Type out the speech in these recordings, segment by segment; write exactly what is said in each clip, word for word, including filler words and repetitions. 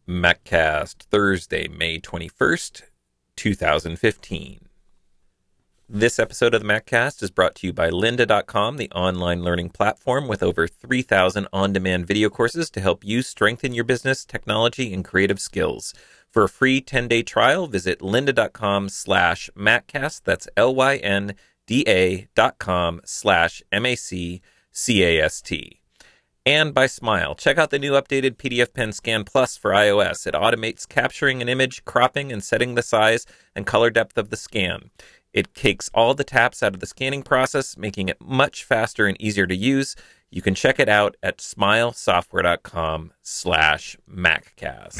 MacCast, Thursday, May twenty-first, two thousand fifteen. This episode of the MacCast is brought to you by lynda dot com, the online learning platform with over three thousand on-demand video courses to help you strengthen your business, technology, and creative skills. For a free ten-day trial, visit lynda dot com slash MacCast. That's L-Y-N-D-A dot com slash M-A-C-C-A-S-T. And by Smile. Check out the new updated P D F Pen Scan Plus for iOS. It automates capturing an image, cropping, and setting the size and color depth of the scan. It takes all the taps out of the scanning process, making it much faster and easier to use. You can check it out at smilesoftware dot com slash MacCast.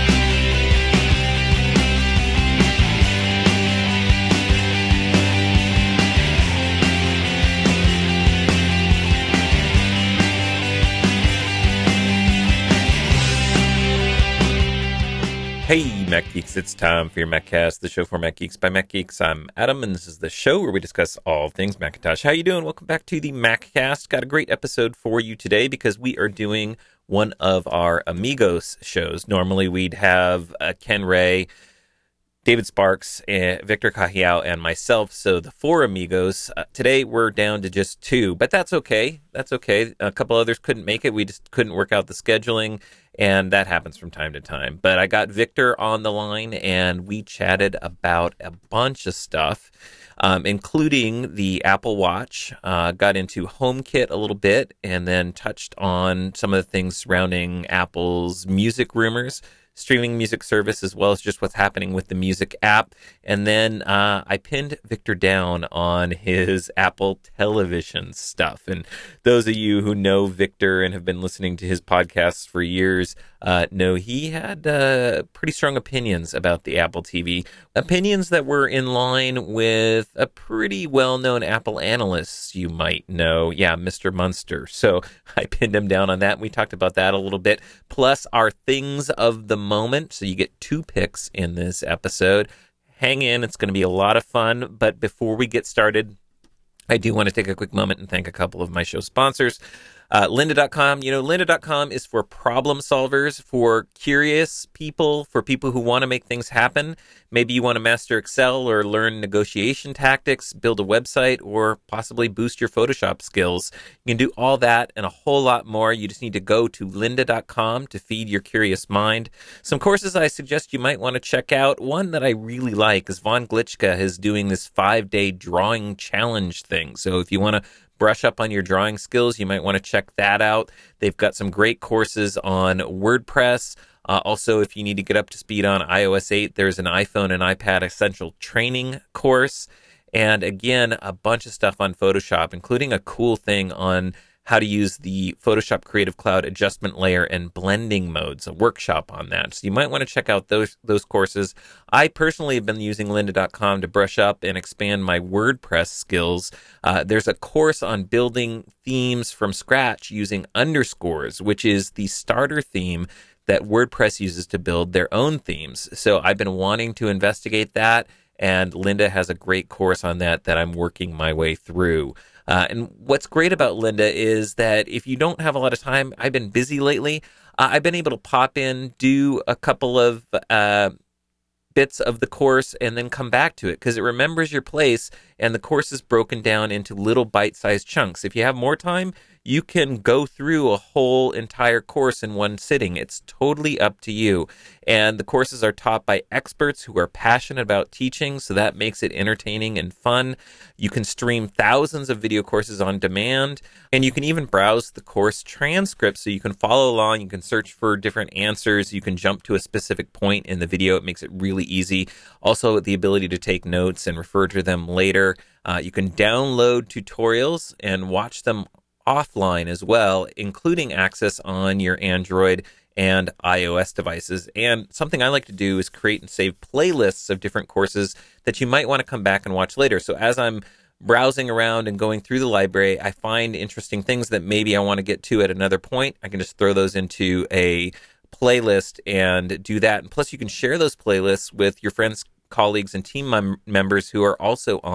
Hey, Mac Geeks, it's time for your MacCast, the show for Mac Geeks by Mac Geeks. I'm Adam, and this is the show where we discuss all things Macintosh. How you doing? Welcome back to the MacCast. Got a great episode for you today because we are doing one of our Amigos shows. Normally we'd have uh, Ken Ray, David Sparks, uh, Victor Cajiao, and myself, so the four Amigos. Uh, today we're down to just two, but that's okay. That's okay. A couple others couldn't make it. We just couldn't work out the scheduling, and that happens from time to time. But I got Victor on the line, and we chatted about a bunch of stuff, um, including the Apple Watch. Uh, got into HomeKit a little bit, and then touched on some of the things surrounding Apple's music rumors, streaming music service, as well as just what's happening with the music app. And then uh, I pinned Victor down on his Apple Television stuff. And those of you who know Victor and have been listening to his podcasts for years uh, know he had uh, pretty strong opinions about the Apple T V. Opinions that were in line with a pretty well-known Apple analyst you might know. Yeah, Mister Munster. So I pinned him down on that. And we talked about that a little bit. Plus our things of the moment. So you get two picks in this episode. Hang in. It's going to be a lot of fun. But before we get started, I do want to take a quick moment and thank a couple of my show sponsors. Uh, lynda dot com. You know, lynda dot com is for problem solvers, for curious people, for people who want to make things happen. Maybe you want to master Excel or learn negotiation tactics, build a website, or possibly boost your Photoshop skills. You can do all that and a whole lot more. You just need to go to lynda dot com to feed your curious mind. Some courses I suggest you might want to check out. One that I really like is Von Glitchka is doing this five-day drawing challenge thing. So if you want to brush up on your drawing skills, you might want to check that out. They've got some great courses on WordPress. Uh, also, if you need to get up to speed on i O S eight, there's an iPhone and iPad Essential Training course. And again, a bunch of stuff on Photoshop, including a cool thing on how to use the Photoshop Creative Cloud adjustment layer and blending modes, a workshop on that. So you might want to check out those those courses. I personally have been using lynda dot com to brush up and expand my WordPress skills. Uh, there's a course on building themes from scratch using underscores, which is the starter theme that WordPress uses to build their own themes. So I've been wanting to investigate that, and Lynda has a great course on that that I'm working my way through. Uh, and what's great about Lynda is that if you don't have a lot of time, I've been busy lately, uh, I've been able to pop in, do a couple of uh, bits of the course, and then come back to it because it remembers your place, and the course is broken down into little bite-sized chunks. If you have more time, you can go through a whole entire course in one sitting. It's totally up to you. And the courses are taught by experts who are passionate about teaching, so that makes it entertaining and fun. You can stream thousands of video courses on demand, and you can even browse the course transcripts so you can follow along. You can search for different answers. You can jump to a specific point in the video. It makes it really easy. Also, the ability to take notes and refer to them later. Uh, you can download tutorials and watch them offline as well, including access on your Android and iOS devices. And something I like to do is create and save playlists of different courses that you might want to come back and watch later. So as I'm browsing around and going through the library, I find interesting things that maybe I want to get to at another point. I can just throw those into a playlist and do that. And plus, you can share those playlists with your friends, colleagues, and team mem- members who are also on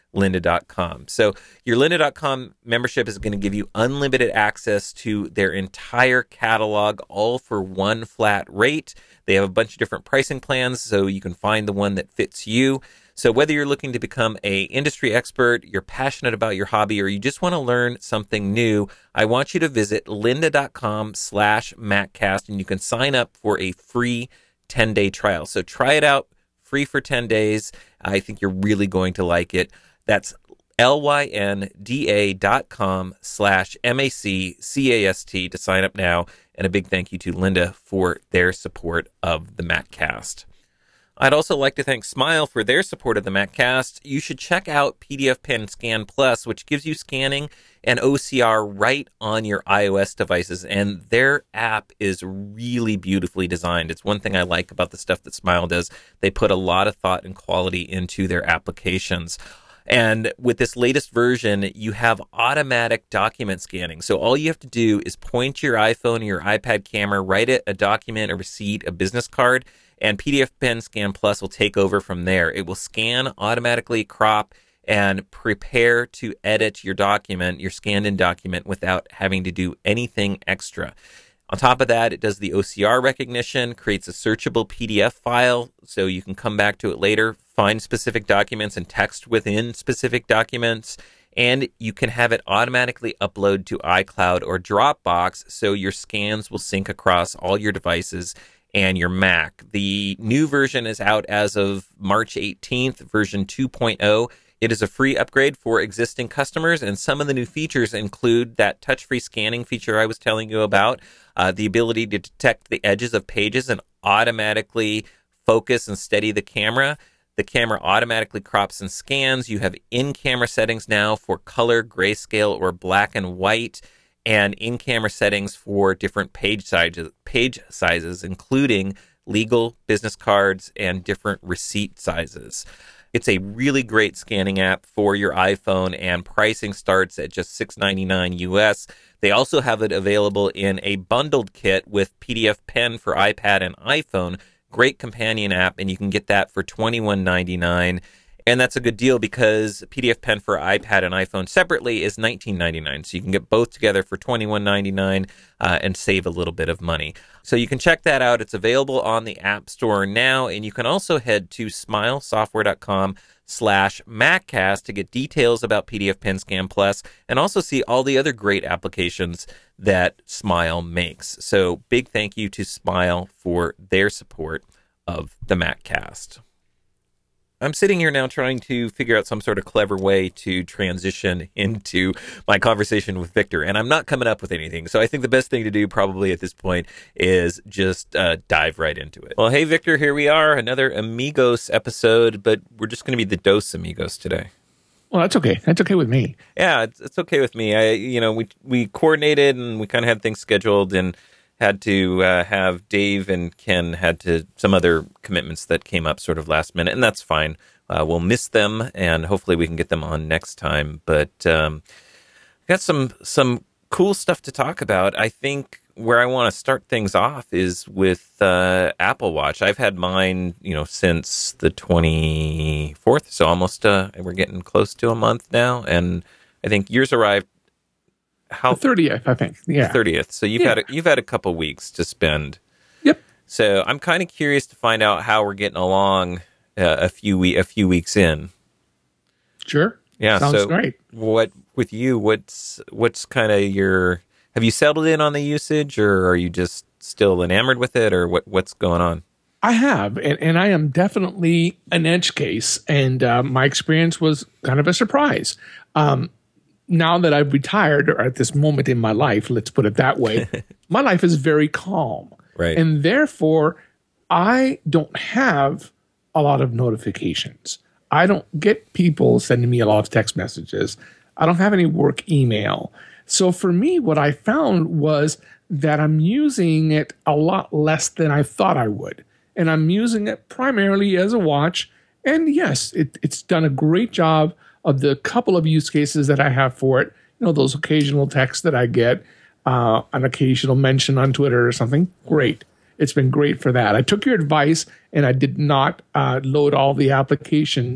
lynda dot com. So your lynda dot com membership is going to give you unlimited access to their entire catalog, all for one flat rate. They have a bunch of different pricing plans, so you can find the one that fits you. So whether you're looking to become a industry expert, you're passionate about your hobby, or you just want to learn something new, I want you to visit lynda dot com slash MacCast, and you can sign up for a free ten-day trial. So try it out, free for ten days. I think you're really going to like it. That's L-Y-N-D-A dot com slash M-A-C-C-A-S-T to sign up now. And a big thank you to Lynda for their support of the MacCast. I'd also like to thank Smile for their support of the MacCast. You should check out P D F Pen Scan Plus, which gives you scanning and O C R right on your iOS devices. And their app is really beautifully designed. It's one thing I like about the stuff that Smile does. They put a lot of thought and quality into their applications. And with this latest version, you have automatic document scanning. So all you have to do is point your iPhone or your iPad camera, write it a document, a receipt, a business card, and P D F Pen Scan Plus will take over from there. It will scan, automatically crop, and prepare to edit your document, your scanned-in document, without having to do anything extra. On top of that, it does the O C R recognition, creates a searchable P D F file, so you can come back to it later, find specific documents and text within specific documents, and you can have it automatically upload to iCloud or Dropbox, so your scans will sync across all your devices and your Mac. The new version is out as of March eighteenth, version two point oh. It is a free upgrade for existing customers, and some of the new features include that touch-free scanning feature I was telling you about, uh, the ability to detect the edges of pages and automatically focus and steady the camera. The camera automatically crops and scans. You have in-camera settings now for color, grayscale, or black and white, and in-camera settings for different page sizes, page sizes, including legal, business cards, and different receipt sizes. It's a really great scanning app for your iPhone, and pricing starts at just six ninety-nine U S. They also have it available in a bundled kit with P D F Pen for iPad and iPhone. Great companion app, and you can get that for twenty-one ninety-nine. And that's a good deal because P D F Pen for iPad and iPhone separately is nineteen ninety-nine. So you can get both together for twenty-one ninety-nine uh, and save a little bit of money. So you can check that out. It's available on the App Store now. And you can also head to smilesoftware.com slash MacCast to get details about P D F Pen Scan Plus and also see all the other great applications that Smile makes. So big thank you to Smile for their support of the MacCast. I'm sitting here now trying to figure out some sort of clever way to transition into my conversation with Victor, and I'm not coming up with anything. So I think the best thing to do probably at this point is just uh, dive right into it. Well, hey, Victor, here we are, another Amigos episode, but we're just going to be the Dos Amigos today. Well, that's okay. That's okay with me. Yeah, it's, it's okay with me. I, you know, we we coordinated and we kind of had things scheduled and had to uh, have Dave and Ken had to some other commitments that came up sort of last minute, and that's fine. Uh, we'll miss them, and hopefully we can get them on next time. But um, got some some cool stuff to talk about. I think where I want to start things off is with uh, Apple Watch. I've had mine, you know, since the twenty-fourth, so almost uh, we're getting close to a month now, and I think yours arrived. How the thirtieth, I think. Yeah, the thirtieth. So you've yeah. had a, you've had a couple weeks to spend. Yep. So I'm kind of curious to find out how we're getting along uh, a few we a few weeks in. Sure. Yeah. Sounds so great. What with you? What's what's kind of your? Have you settled in on the usage, or are you just still enamored with it, or what what's going on? I have, and, and I am definitely an edge case, and uh, my experience was kind of a surprise. Um, Now that I've retired, or at this moment in my life, let's put it that way, my life is very calm. Right. And therefore, I don't have a lot of notifications. I don't get people sending me a lot of text messages. I don't have any work email. So for me, what I found was that I'm using it a lot less than I thought I would. And I'm using it primarily as a watch. And yes, it, it's done a great job of the couple of use cases that I have for it. You know, those occasional texts that I get, uh, an occasional mention on Twitter or something. Great. It's been great for that. I took your advice and I did not uh, load all the applications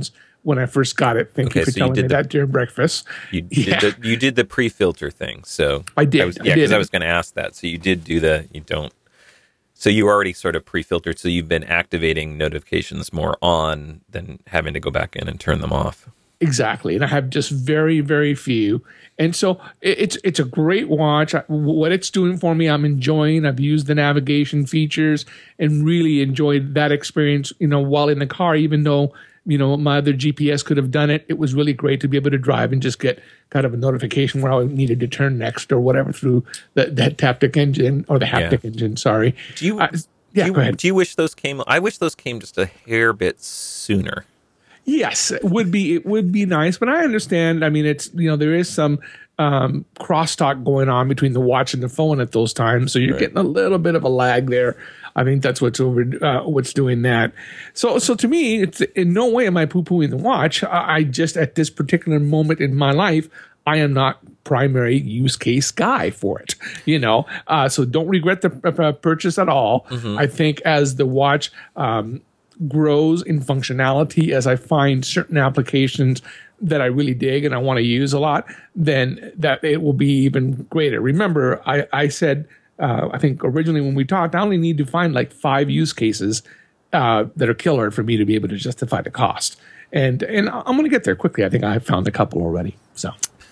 when I first got it. Thank Okay, you for so you telling did me the- that during breakfast. You Yeah. did the you did the pre-filter thing, so I did. was, I yeah, did. because I was going to ask that. So you did do the you don't. So you already sort of pre-filtered. So you've been activating notifications more on than having to go back in and turn them off. Exactly, and I have just very, very few, and so it, it's it's a great watch. I, what it's doing for me, I'm enjoying. I've used the navigation features and really enjoyed that experience. You know, while in the car, even though you know my other G P S could have done it, it was really great to be able to drive and just get kind of a notification where I needed to turn next or whatever through the, that taptic engine or the haptic Yeah. engine. Sorry. Do you? Uh, yeah, do you, go ahead. Do you wish those came? I wish those came just a hair bit sooner. Yes, it would be it would be nice, but I understand. I mean, it's you know there is some um, crosstalk going on between the watch and the phone at those times, so you're Right. getting a little bit of a lag there. I think that's what's over uh, what's doing that. So so to me, it's in no way am I poo pooing the watch. I, I just at this particular moment in my life, I am not primary use case guy for it. You know, uh, so don't regret the uh, purchase at all. Mm-hmm. I think as the watch. Um, grows in functionality, as I find certain applications that I really dig and I want to use a lot, then that it will be even greater. Remember, I, I said, uh, I think originally when we talked, I only need to find like five use cases uh, that are killer for me to be able to justify the cost. And and I'm going to get there quickly. I think I've found a couple already. So.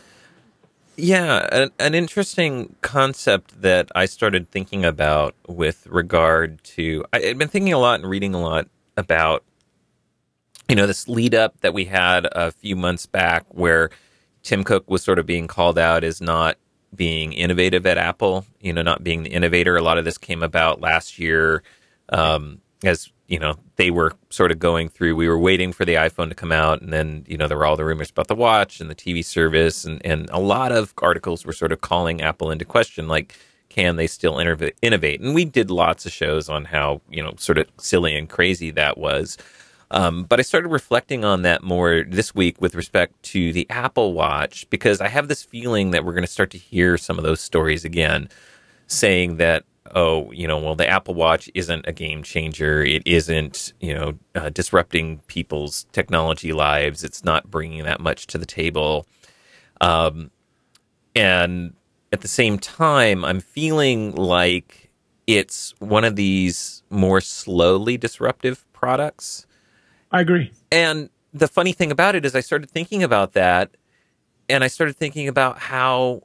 Yeah, an, an interesting concept that I started thinking about with regard to, I had been thinking a lot and reading a lot about, you know, this lead up that we had a few months back where Tim Cook was sort of being called out as not being innovative at Apple, you know, not being the innovator. A lot of this came about last year um, as, you know, they were sort of going through, we were waiting for the iPhone to come out, and then, you know, there were all the rumors about the watch and the T V service, and, and a lot of articles were sort of calling Apple into question, like, can they still innov- innovate? And we did lots of shows on how, you know, sort of silly and crazy that was. Um, but I started reflecting on that more this week with respect to the Apple Watch, because I have this feeling that we're going to start to hear some of those stories again, saying that, oh, you know, well, the Apple Watch isn't a game changer. It isn't, you know, uh, disrupting people's technology lives. It's not bringing that much to the table. Um, and at the same time, I'm feeling like it's one of these more slowly disruptive products. I agree. And the funny thing about it is I started thinking about that, and I started thinking about how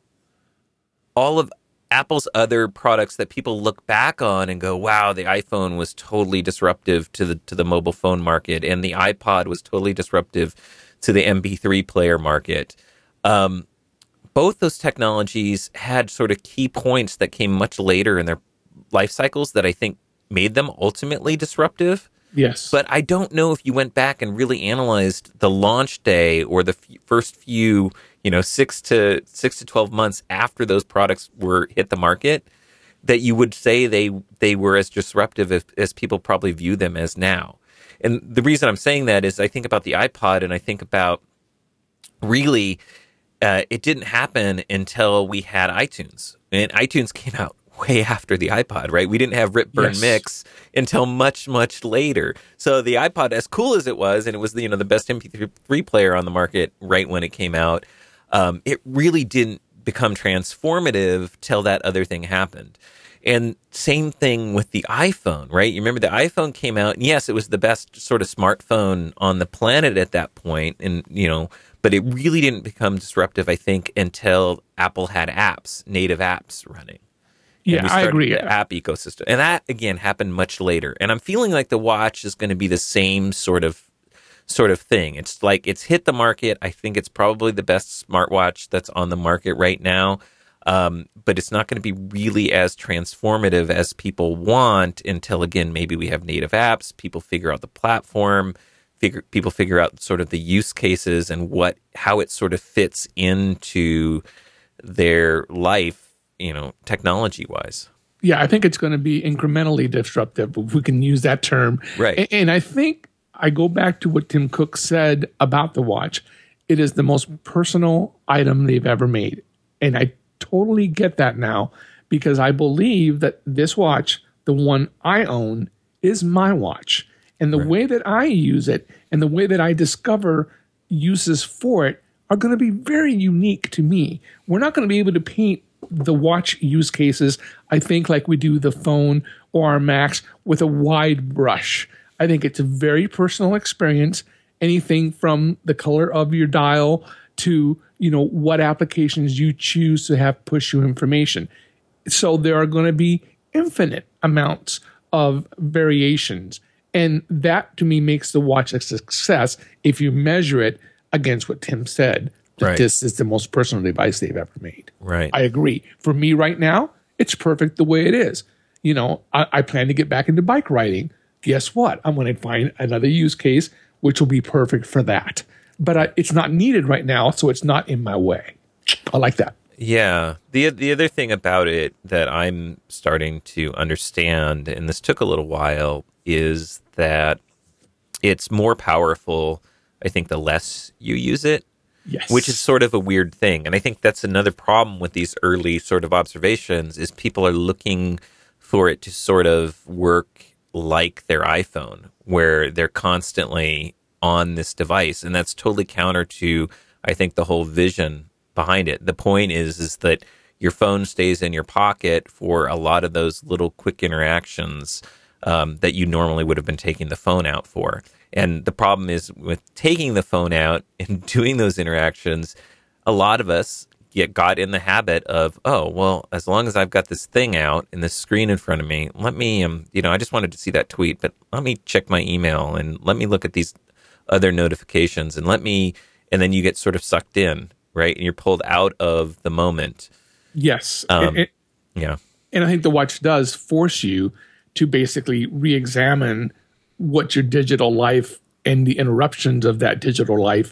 all of Apple's other products that people look back on and go, wow, the iPhone was totally disruptive to the to the mobile phone market, and the iPod was totally disruptive to the M P three player market. Um, both those technologies had sort of key points that came much later in their life cycles that I think made them ultimately disruptive. Yes. But I don't know if you went back and really analyzed the launch day or the f- first few, you know, six to six to twelve months after those products were hit the market, that you would say they they were as disruptive as, as people probably view them as now. And the reason I'm saying that is I think about the iPod, and I think about really uh, it didn't happen until we had iTunes, and iTunes came out way after the iPod, right? We didn't have Rip Burn Yes. Mix until much, much later. So the iPod, as cool as it was, and it was the, you know, the best M P three player on the market right when it came out, um, it really didn't become transformative till that other thing happened. And same thing with the iPhone, right? You remember the iPhone came out, and yes, it was the best sort of smartphone on the planet at that point, and, you know, but it really didn't become disruptive, I think, until Apple had apps, native apps running. Yeah, I agree. The app ecosystem. And that, again, happened much later. And I'm feeling like the watch is going to be the same sort of sort of thing. It's like it's hit the market. I think it's probably the best smartwatch that's on the market right now. Um, but it's not going to be really as transformative as people want until, again, maybe we have native apps, people figure out the platform, figure people figure out sort of the use cases and what how it sort of fits into their life, you know, technology-wise. Yeah, I think it's going to be incrementally disruptive, if we can use that term. Right. And, and I think I go back to what Tim Cook said about the watch. It is the most personal item they've ever made. And I totally get that now, because I believe that this watch, the one I own, is my watch. And the Right. way that I use it and the way that I discover uses for it are going to be very unique to me. We're not going to be able to paint the watch use cases, I think, like we do the phone or our Macs with a wide brush. I think it's a very personal experience. Anything from the color of your dial to, you know, what applications you choose to have push you information. So there are going to be infinite amounts of variations. And that, to me, makes the watch a success if you measure it against what Tim said, that Right. this is the most personal device they've ever made. Right. I agree. For me right now, it's perfect the way it is. You know, I, I plan to get back into bike riding. Guess what? I'm going to find another use case which will be perfect for that. But I, it's not needed right now, so it's not in my way. I like that. Yeah. The the other thing about it that I'm starting to understand, and this took a little while, is that it's more powerful, I think, the less you use it. Yes. Which is sort of a weird thing. And I think that's another problem with these early sort of observations is people are looking for it to sort of work like their iPhone, where they're constantly on this device. And that's totally counter to, I think, the whole vision behind it. The point is, is that your phone stays in your pocket for a lot of those little quick interactions um, that you normally would have been taking the phone out for. And the problem is with taking the phone out and doing those interactions, a lot of us get got in the habit of, oh, well, as long as I've got this thing out and this screen in front of me, let me, um, you know, I just wanted to see that tweet, but let me check my email and let me look at these other notifications and let me, and then you get sort of sucked in, right? And you're pulled out of the moment. Yes. Um, and, and, yeah. and I think the watch does force you to basically re-examine what your digital life and the interruptions of that digital life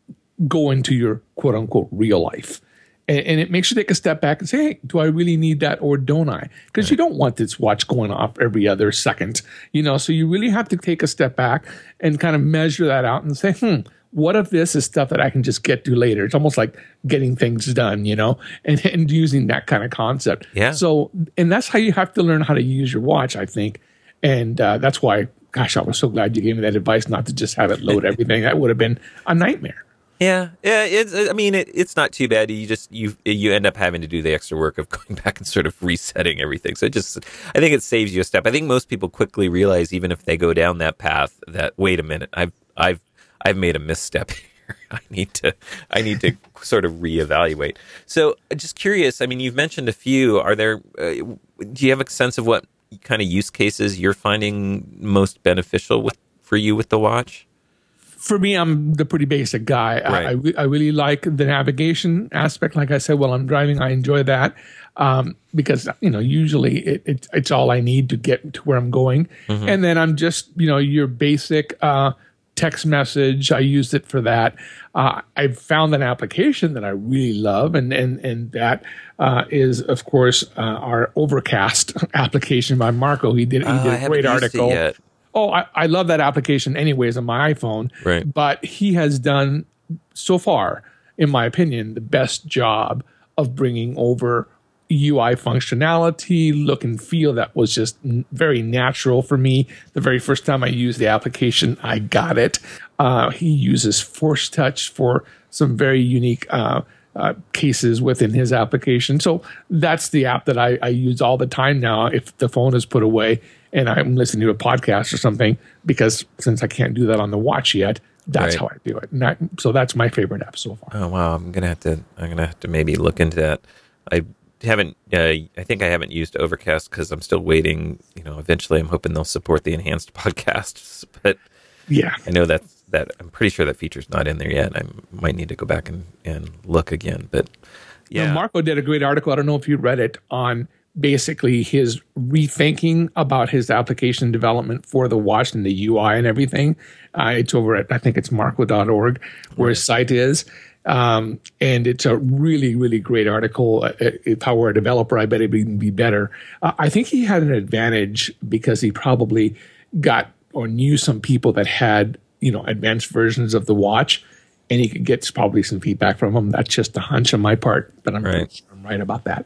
go into your quote unquote real life. And, and it makes you take a step back and say, hey, do I really need that or don't I? Because you don't want this watch going off every other second, you know, so you really have to take a step back and kind of measure that out and say, hmm, what if this is stuff that I can just get to later? It's almost like getting things done, you know, and, and using that kind of concept. Yeah. So, and that's how you have to learn how to use your watch, I think. And uh, that's why, gosh, I was so glad you gave me that advice not to just have it load everything. That would have been a nightmare. Yeah, yeah. It's. I mean, it, it's not too bad. You just you you end up having to do the extra work of going back and sort of resetting everything. So it just, I think it saves you a step. I think most people quickly realize, even if they go down that path, that wait a minute, I've I've I've made a misstep here. I need to I need to sort of reevaluate. So just curious. I mean, you've mentioned a few. Are there? Uh, do you have a sense of what kind of use cases you're finding most beneficial with for you with the watch? For me, I'm the pretty basic guy. Right. I, I, I really like the navigation aspect. Like I said, while I'm driving, I enjoy that um, because, you know, usually it, it, it's all I need to get to where I'm going. Mm-hmm. And then I'm just, you know, your basic uh, text message. I use it for that. Uh, I've found an application that I really love, and and and that uh, is, of course, uh, our Overcast application by Marco. He did he Uh, did I a haven't great used article. it yet. Oh, I, I love that application anyways on my iPhone. Right. But he has done, so far, in my opinion, the best job of bringing over U I functionality, look and feel that was just n- very natural for me. The very first time I used the application, I got it. Uh, he uses Force Touch for some very unique uh, uh, cases within his application. So that's the app that I, I use all the time now if the phone is put away and I'm listening to a podcast or something, because since I can't do that on the watch yet, that's Right. how I do it. And that, so that's my favorite app so far. Oh wow, I'm gonna have to. I'm gonna have to maybe look into that. I haven't. Uh, I think I haven't used Overcast because I'm still waiting. You know, eventually, I'm hoping they'll support the enhanced podcasts. But Yeah. I know that that I'm pretty sure that feature's not in there yet. I might need to go back and, and look again. But yeah, Now, Marco did a great article. I don't know if you read it, on basically his rethinking about his application development for the watch and the U I and everything. Uh, it's over at, I think it's marco dot org, where his site is. Um, and it's a really, really great article. Uh, If I were a developer, I bet it'd even be better. Uh, I think he had an advantage because he probably got or knew some people that had, you know, advanced versions of the watch, and he could get probably some feedback from them. That's just a hunch on my part, but I'm, Right. pretty sure I'm right about that.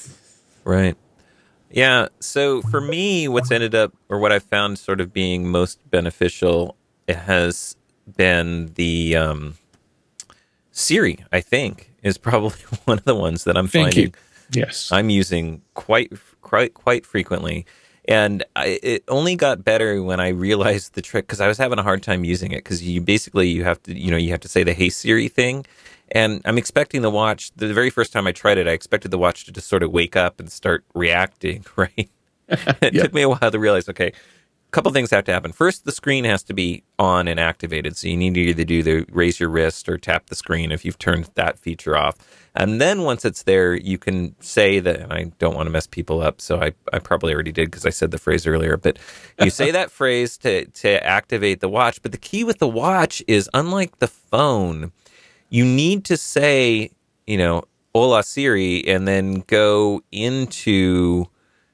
right. Yeah. So for me, what's ended up, or what I've found sort of being most beneficial, it has been the um, Siri, I think, is probably one of the ones that I'm Thank finding you. Yes. I'm using quite quite quite frequently. And I, it only got better when I realized the trick, because I was having a hard time using it, because you basically you have to you know you have to say the "Hey Siri" thing, and I'm expecting the watch. The very first time I tried it, I expected the watch to just sort of wake up and start reacting. Right? It Yep. took me a while to realize, okay, a couple things have to happen. First, the screen has to be on and activated. So you need to either do the raise your wrist or tap the screen if you've turned that feature off. And then once it's there, you can say that, and I don't want to mess people up, so I, I probably already did because I said the phrase earlier, but you say that phrase to, to activate the watch. But the key with the watch is, unlike the phone, you need to say, you know, Hola Siri, and then go into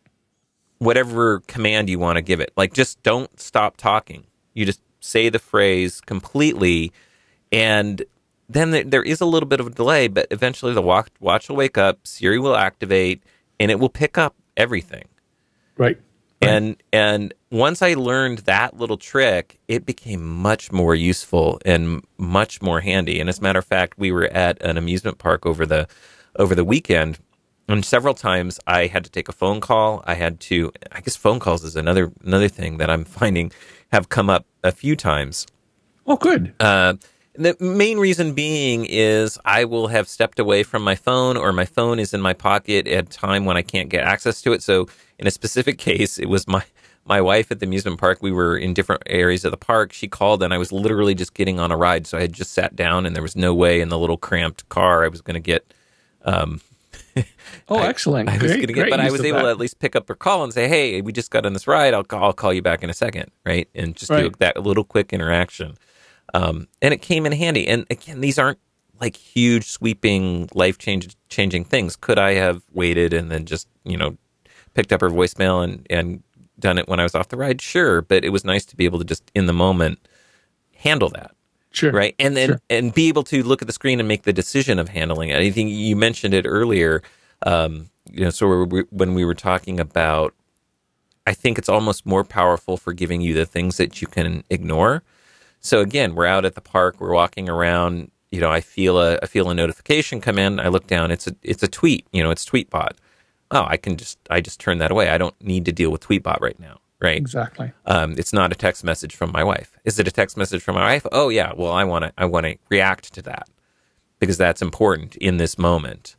whatever command you want to give it. Like, just don't stop talking. You just say the phrase completely, and then there is a little bit of a delay, but eventually the watch, watch will wake up, Siri will activate, and it will pick up everything. Right. Right. And and once I learned that little trick, it became much more useful and much more handy. And as a matter of fact, we were at an amusement park over the over the weekend, and several times I had to take a phone call. I had to, I guess phone calls is another another thing that I'm finding have come up a few times. Oh, good. Uh, the main reason being is I will have stepped away from my phone, or my phone is in my pocket at a time when I can't get access to it. So in a specific case, it was my, my wife at the amusement park. We were in different areas of the park. She called, and I was literally just getting on a ride. So I had just sat down, and there was no way in the little cramped car I was going to get... Um, Oh, I, excellent. I was Great, going to get, great but I use was of able that. to at least pick up her call and say, "Hey, we just got on this ride. I'll call, I'll call you back in a second," right? And just do Right. that little quick interaction. Um, and it came in handy. And again, these aren't like huge, sweeping, life change, changing things. Could I have waited and then just, you know, picked up her voicemail and, and done it when I was off the ride? Sure. But it was nice to be able to just in the moment handle that. Sure. Right. And then, Sure. and be able to look at the screen and make the decision of handling it. I think you mentioned it earlier. Um, you know, so we, when we were talking about, I think it's almost more powerful for giving you the things that you can ignore. So again, we're out at the park, we're walking around, you know, I feel a I feel a notification come in, I look down, it's a it's a tweet, you know, it's Tweetbot. Oh, I can just I just turn that away. I don't need to deal with Tweetbot right now, right? Exactly. Um, it's not a text message from my wife. Is it a text message from my wife? Oh yeah, well I want to I want to react to that because that's important in this moment.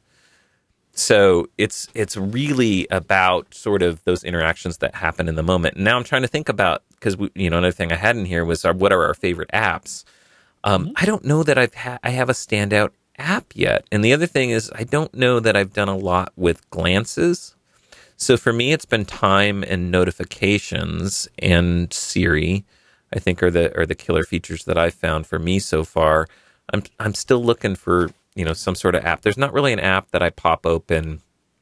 So it's it's really about sort of those interactions that happen in the moment. Now I'm trying to think about, because you know another thing I had in here was our, what are our favorite apps. Um, Mm-hmm. I don't know that I've ha- I have a standout app yet. And the other thing is I don't know that I've done a lot with glances. So for me, it's been time and notifications and Siri, I think are the are the killer features that I've found for me so far. I'm I'm still looking for, you know, some sort of app. There's not really an app that I pop open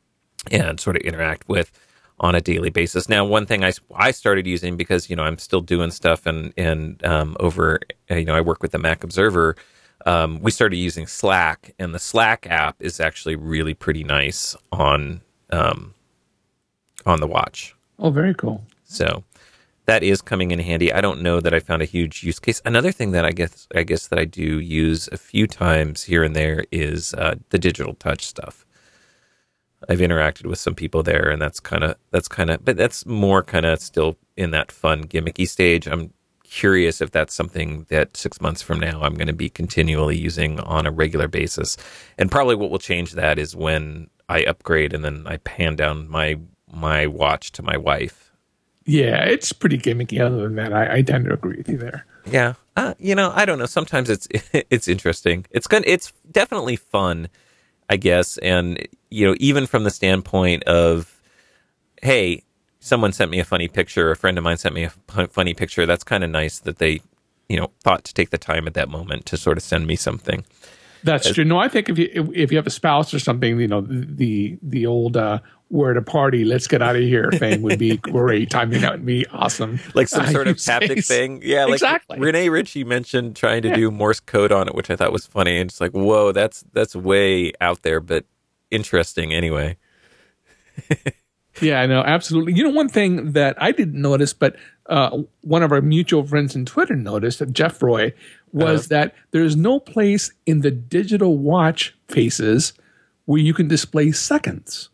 and sort of interact with on a daily basis. Now, one thing I, I started using, because, you know, I'm still doing stuff and, and um, over, you know, I work with the Mac Observer. Um, we started using Slack, and the Slack app is actually really pretty nice on um, on the watch. Oh, very cool. So that is coming in handy. I don't know that I found a huge use case. Another thing that I guess I guess that I do use a few times here and there is uh, the digital touch stuff. I've interacted with some people there, and that's kind of that's kind of, but that's more kind of still in that fun gimmicky stage. I'm curious if that's something that six months from now I'm going to be continually using on a regular basis. And probably what will change that is when I upgrade and then I hand down my my watch to my wife. Yeah, it's pretty gimmicky. Other than that, I, I tend to agree with you there. Yeah, uh, you know, I don't know. Sometimes it's it's interesting. It's good. It's definitely fun, I guess. And you know, even from the standpoint of, hey, someone sent me a funny picture. A friend of mine sent me a f- funny picture. That's kind of nice that they, you know, thought to take the time at that moment to sort of send me something. That's true. No, I think if you if, if you have a spouse or something, you know, the the old uh, "we're at a party, let's get out of here" thing would be great. I mean, that would be awesome. Like some Uh, sort of use haptic case. thing. Yeah, like Exactly. Renee Ritchie mentioned trying to Yeah. do Morse code on it, which I thought was funny. And it's like, whoa, that's that's way out there, but interesting anyway. Yeah, I know, absolutely. You know, one thing that I didn't notice, but uh, one of our mutual friends on Twitter noticed, that Jeff Roy, was uh-huh. that there's no place in the digital watch faces where you can display seconds.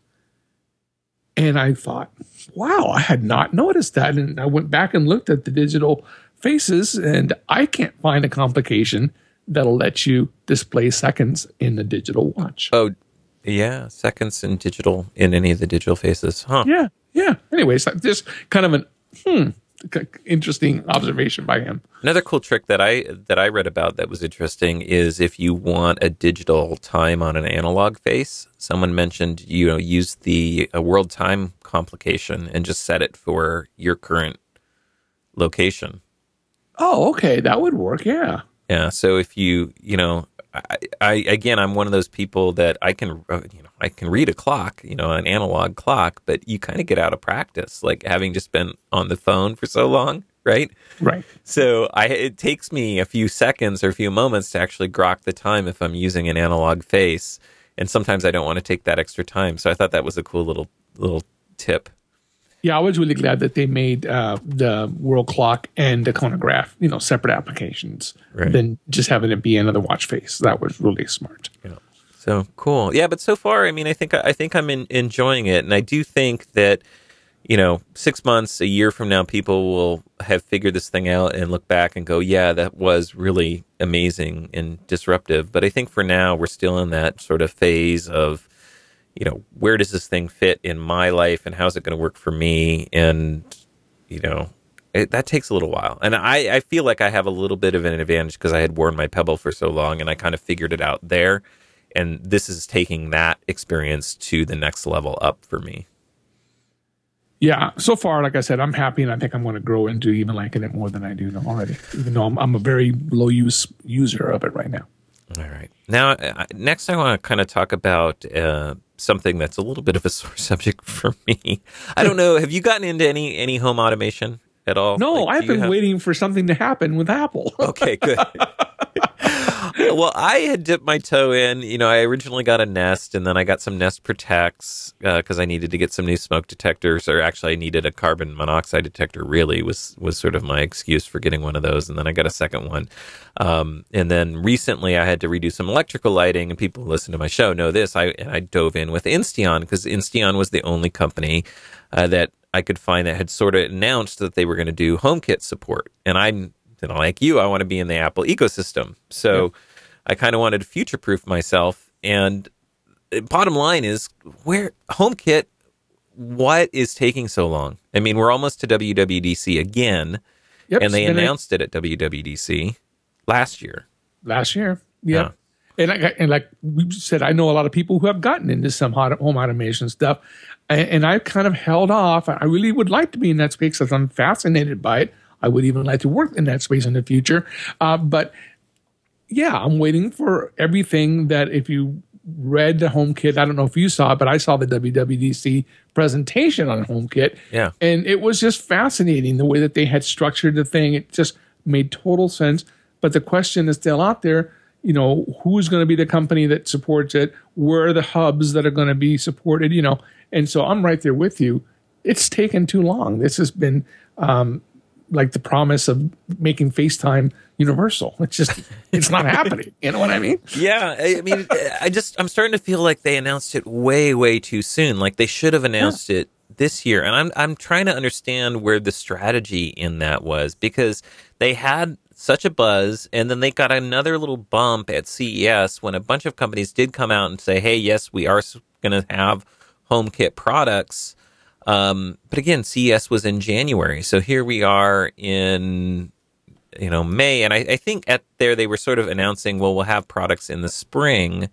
And I thought, wow, I had not noticed that. And I went back and looked at the digital faces, and I can't find a complication that'll let you display seconds in the digital watch. Oh, yeah, seconds in digital, in any of the digital faces, huh? Yeah, yeah. Anyways, just kind of an hmm, interesting observation by him. Another cool trick that I that I read about that was interesting is if you want a digital time on an analog face, someone mentioned, you know, use the a world time complication and just set it for your current location. Oh, okay, that would work. Yeah. Yeah. So if you, you know, I, I again, I'm one of those people that I can, uh, you know, I can read a clock, you know, an analog clock, but you kind of get out of practice, like having just been on the phone for so long, right? Right. So I, it takes me a few seconds or a few moments to actually grok the time if I'm using an analog face, and sometimes I don't want to take that extra time. So I thought that was a cool little little tip. Yeah, I was really glad that they made uh, the world clock and the chronograph, you know, separate applications right. than just having it be another watch face. That was really smart. Yeah. So cool. Yeah, but so far, I mean, I think I think I'm in, enjoying it, and I do think that, you know, six months, a year from now, people will have figured this thing out and look back and go, yeah, that was really amazing and disruptive. But I think for now, we're still in that sort of phase of, you know, where does this thing fit in my life and how's it going to work for me? And, you know, it, that takes a little while. And I, I feel like I have a little bit of an advantage because I had worn my Pebble for so long and I kind of figured it out there. And this is taking that experience to the next level up for me. Yeah, so far, like I said, I'm happy, and I think I'm going to grow into even liking it more than I do already, even though I'm, I'm a very low use user of it right now. All right. Now, uh, next I want to kind of talk about uh, something that's a little bit of a sore subject for me. I don't know. Have you gotten into any any home automation at all? No, like, I've been have... waiting for something to happen with Apple. Okay, good. Well, I had dipped my toe in. You know, I originally got a Nest, and then I got some Nest Protects because uh, I needed to get some new smoke detectors, or actually I needed a carbon monoxide detector, really, was was sort of my excuse for getting one of those. And then I got a second one. Um, and then recently I had to redo some electrical lighting, and people who listen to my show know this. I, and I dove in with Insteon because Insteon was the only company uh, that I could find that had sort of announced that they were going to do HomeKit support. And I'm, you know, like you, I want to be in the Apple ecosystem. So yeah. I kind of wanted to future-proof myself. And bottom line is, where HomeKit, what is taking so long? I mean, we're almost to W W D C again, yep, and they announced it at W W D C last year. Last year, yeah. yeah. And, I, and like we said, I know a lot of people who have gotten into some home automation stuff, and, and I've kind of held off. I really would like to be in that space because I'm fascinated by it. I would even like to work in that space in the future. Uh, but yeah, I'm waiting for everything that if you read the HomeKit, I don't know if you saw it, but I saw the W W D C presentation on HomeKit. Yeah. And it was just fascinating the way that they had structured the thing. It just made total sense. But the question is still out there, you know, who's going to be the company that supports it? Where are the hubs that are going to be supported? You know, and so I'm right there with you. It's taken too long. This has been um, like the promise of making FaceTime universal. It's just, it's not happening. You know what I mean? Yeah. I mean, I just, I'm starting to feel like they announced it way, way too soon. Like they should have announced yeah. it this year. And I'm, I'm trying to understand where the strategy in that was, because they had such a buzz, and then they got another little bump at C E S when a bunch of companies did come out and say, hey, yes, we are going to have HomeKit products. Um, but again, C E S was in January. So here we are in, you know, May. And I, I think at there they were sort of announcing, well, we'll have products in the spring.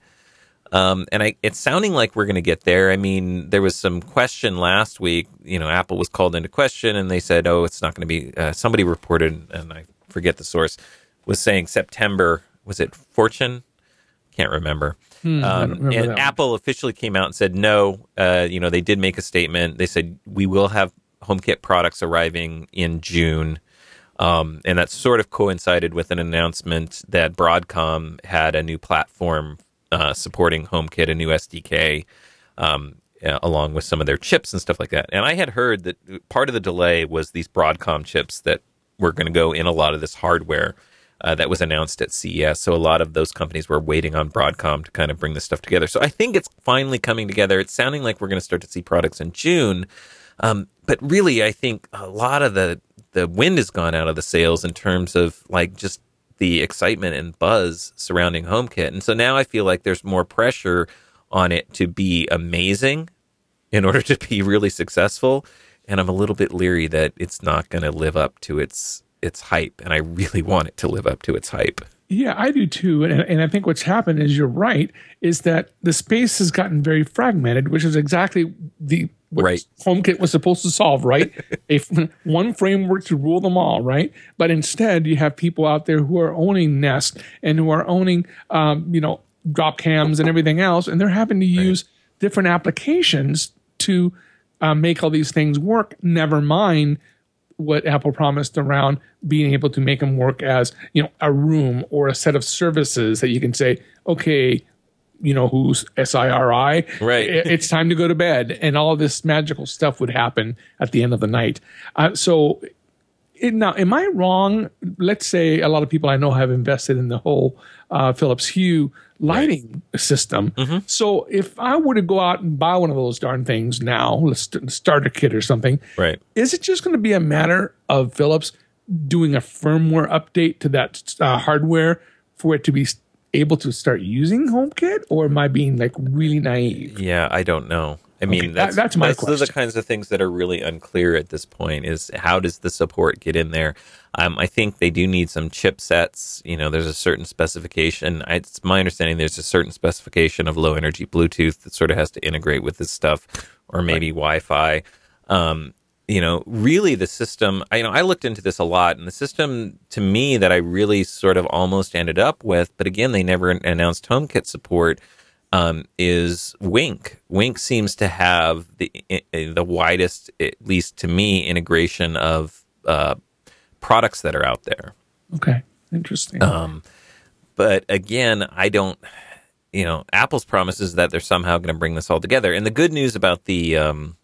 Um, and I, it's sounding like we're going to get there. I mean, there was some question last week. You know, Apple was called into question, and they said, oh, it's not going to be, uh, somebody reported, and I forget the source, was saying September, was it Fortune? Can't remember. Hmm, um, remember and Apple one. officially came out and said, no, uh, you know, they did make a statement. They said, we will have HomeKit products arriving in June. Um, and that sort of coincided with an announcement that Broadcom had a new platform uh, supporting HomeKit, a new S D K. Um, uh, along with some of their chips and stuff like that. And I had heard that part of the delay was these Broadcom chips that were going to go in a lot of this hardware uh, that was announced at C E S. So a lot of those companies were waiting on Broadcom to kind of bring this stuff together. So I think it's finally coming together. It's sounding like we're going to start to see products in June. Um, but really, I think a lot of the, the wind has gone out of the sails in terms of like just the excitement and buzz surrounding HomeKit. And so now I feel like there's more pressure on it to be amazing in order to be really successful. And I'm a little bit leery that it's not going to live up to its its hype. And I really want it to live up to its hype. Yeah, I do too. And, and I think what's happened is you're right, is that the space has gotten very fragmented, which is exactly the what right. HomeKit was supposed to solve, right? A one framework to rule them all, right? But instead, you have people out there who are owning Nest and who are owning, um, you know, drop cams and everything else, and they're having to use right. different applications to uh, make all these things work. Never mind what Apple promised around being able to make them work as, you know, a room or a set of services that you can say, okay, you know, who's S I R I, right? It's time to go to bed, and all this magical stuff would happen at the end of the night. Uh, so, it, now, am I wrong? Let's say a lot of people I know have invested in the whole uh, Philips Hue lighting right. system. Mm-hmm. So, if I were to go out and buy one of those darn things now, let's start a kit or something, right? Is it just going to be a matter of Philips doing a firmware update to that uh, hardware for it to be able to start using HomeKit, or am I being like really naive? Yeah, I don't know. I mean, okay, that's, that, that's my that's question. Those are the kinds of things that are really unclear at this point, is how does the support get in there? Um, I think they do need some chipsets. You know, there's a certain specification. I, it's my understanding there's a certain specification of low energy Bluetooth that sort of has to integrate with this stuff, or maybe right. Wi-Fi. Um, you know, really the system, I, you know, I looked into this a lot, and the system to me that I really sort of almost ended up with, but again, they never announced HomeKit support, um, is Wink. Wink seems to have the the widest, at least to me, integration of uh, products that are out there. Okay, interesting. Um, but again, I don't, you know, Apple's promise is that they're somehow going to bring this all together. And the good news about the, um,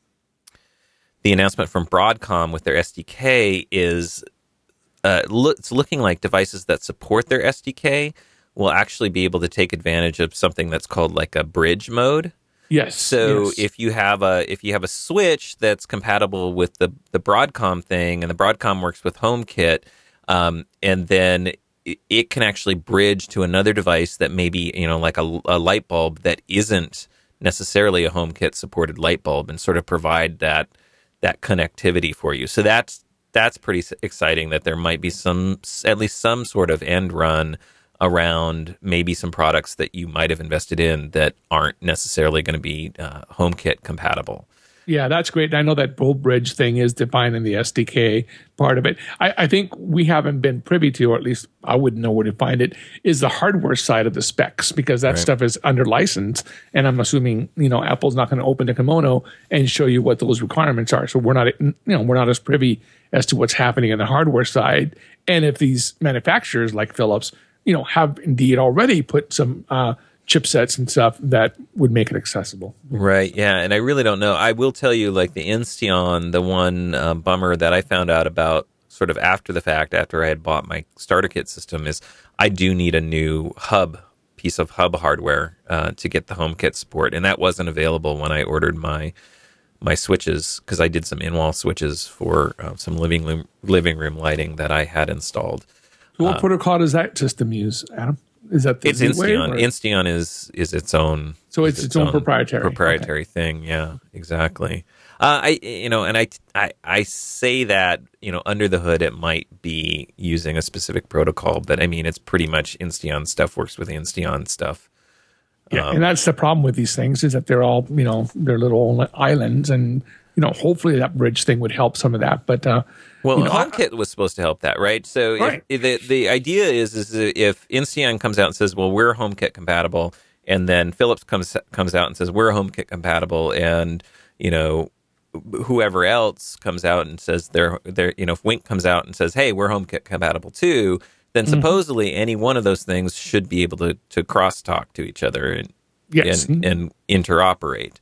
the announcement from Broadcom with their S D K is uh, lo- it's looking like devices that support their S D K will actually be able to take advantage of something that's called like a bridge mode. Yes. So yes. if you have a if you have a switch that's compatible with the the Broadcom thing, and the Broadcom works with HomeKit, um, and then it, it can actually bridge to another device that maybe, you know, like a, a light bulb that isn't necessarily a HomeKit supported light bulb, and sort of provide that that connectivity for you. So that's that's pretty exciting, that there might be some, at least some sort of end run around maybe some products that you might have invested in that aren't necessarily going to be uh, HomeKit compatible. Yeah, that's great. I know that Bull Bridge thing is defined in the S D K part of it. I, I think we haven't been privy to, or at least I wouldn't know where to find it, is the hardware side of the specs, because that right. stuff is under license. And I'm assuming, you know, Apple's not going to open the kimono and show you what those requirements are. So we're not, you know, we're not as privy as to what's happening in the hardware side. And if these manufacturers like Philips, you know, have indeed already put some uh, chipsets and stuff that would make it accessible. Right, yeah, and I really don't know. I will tell you, like the Insteon, the one um, bummer that I found out about sort of after the fact, after I had bought my starter kit system, is I do need a new hub, piece of hub hardware uh, to get the HomeKit support, and that wasn't available when I ordered my my switches, because I did some in-wall switches for uh, some living room, living room lighting that I had installed. So what uh, protocol does that system use, Adam? Is that the it's Insteon? Insteon is is its own. So it's its, its own, own proprietary proprietary okay. thing. Yeah, exactly. Uh, I you know, and I, I I say that, you know, under the hood it might be using a specific protocol, but I mean it's pretty much Insteon stuff works with Insteon stuff. Yeah, um, and that's the problem with these things, is that they're all, you know, they're little islands, and you know, hopefully that bridge thing would help some of that, but. Uh, Well, you know, HomeKit was supposed to help that, right? So right. If, if the the idea is is if Insteon comes out and says, "Well, we're HomeKit compatible," and then Philips comes comes out and says, "We're HomeKit compatible," and you know, whoever else comes out and says they're they're you know, if Wink comes out and says, "Hey, we're HomeKit compatible too," then mm-hmm. supposedly any one of those things should be able to to crosstalk to each other and yes. and, and interoperate.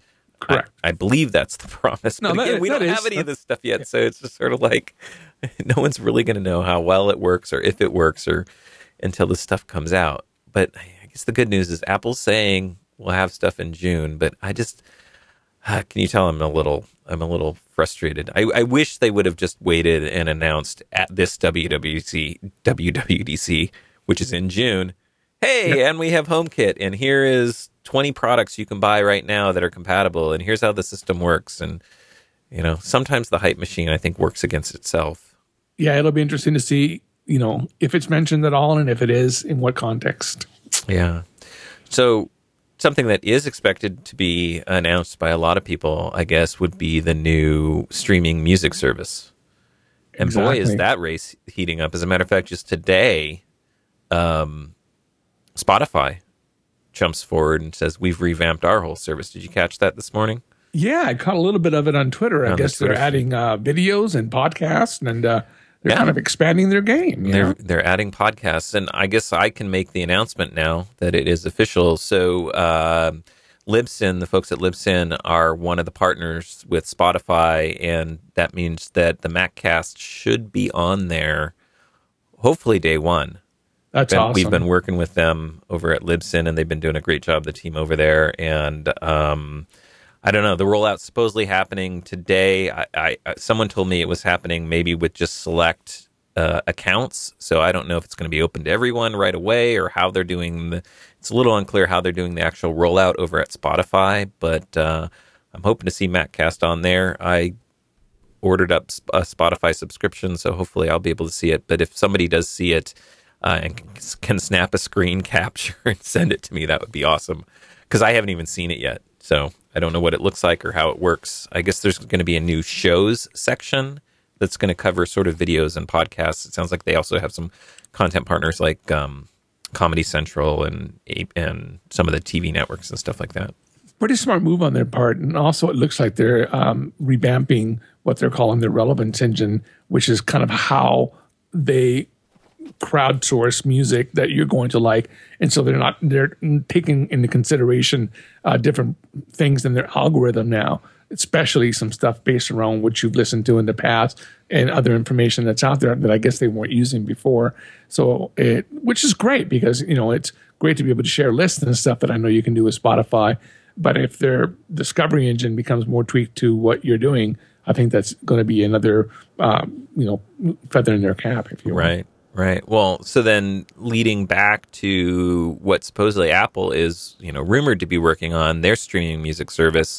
Correct. I, I believe that's the promise. No, but again, that- we that don't is- have any of this stuff yet, so it's just sort of like no one's really going to know how well it works or if it works or until the stuff comes out. But I guess the good news is Apple's saying we'll have stuff in June, but I just uh, can you tell I'm a little I'm a little frustrated. I, I wish they would have just waited and announced at this W W D C W W D C, which is in June. Hey, yep. And we have HomeKit, and here is twenty products you can buy right now that are compatible, and here's how the system works. And you know, sometimes the hype machine, I think, works against itself. Yeah, it'll be interesting to see, you know, if it's mentioned at all, and if it is, in what context. Yeah. So something that is expected to be announced by a lot of people, I guess, would be the new streaming music service. And exactly. Boy, is that race heating up. As a matter of fact, just today, um, Spotify jumps forward and says, we've revamped our whole service. Did you catch that this morning? Yeah, I caught a little bit of it on Twitter. I on guess the they're adding uh, videos and podcasts, and uh, they're yeah. kind of expanding their game. You they're know? they're adding podcasts, and I guess I can make the announcement now that it is official. So uh, Libsyn, the folks at Libsyn, are one of the partners with Spotify, and that means that the MacCast should be on there, hopefully day one. That's been, awesome. We've been working with them over at Libsyn, and they've been doing a great job, the team over there. And um, I don't know, the rollout's supposedly happening today. I, I someone told me it was happening maybe with just select uh, accounts. So I don't know if it's going to be open to everyone right away or how they're doing the. It's a little unclear how they're doing the actual rollout over at Spotify, but uh, I'm hoping to see MacCast on there. I ordered up a Spotify subscription, so hopefully I'll be able to see it. But if somebody does see it, Uh, and can snap a screen capture and send it to me, that would be awesome, because I haven't even seen it yet, so I don't know what it looks like or how it works. I guess there's going to be a new shows section that's going to cover sort of videos and podcasts. It sounds like they also have some content partners like um, Comedy Central and and some of the T V networks and stuff like that. Pretty smart move on their part, and also it looks like they're um, revamping what they're calling their relevance engine, which is kind of how they crowdsource music that you're going to like, and so they're not they're taking into consideration uh, different things in their algorithm now, especially some stuff based around what you've listened to in the past and other information that's out there that I guess they weren't using before. So it, which is great, because you know it's great to be able to share lists and stuff that I know you can do with Spotify. But if their discovery engine becomes more tweaked to what you're doing, I think that's going to be another um, you know feather in their cap, if you will. Right. Right. Well, so then leading back to what supposedly Apple is, you know, rumored to be working on, their streaming music service.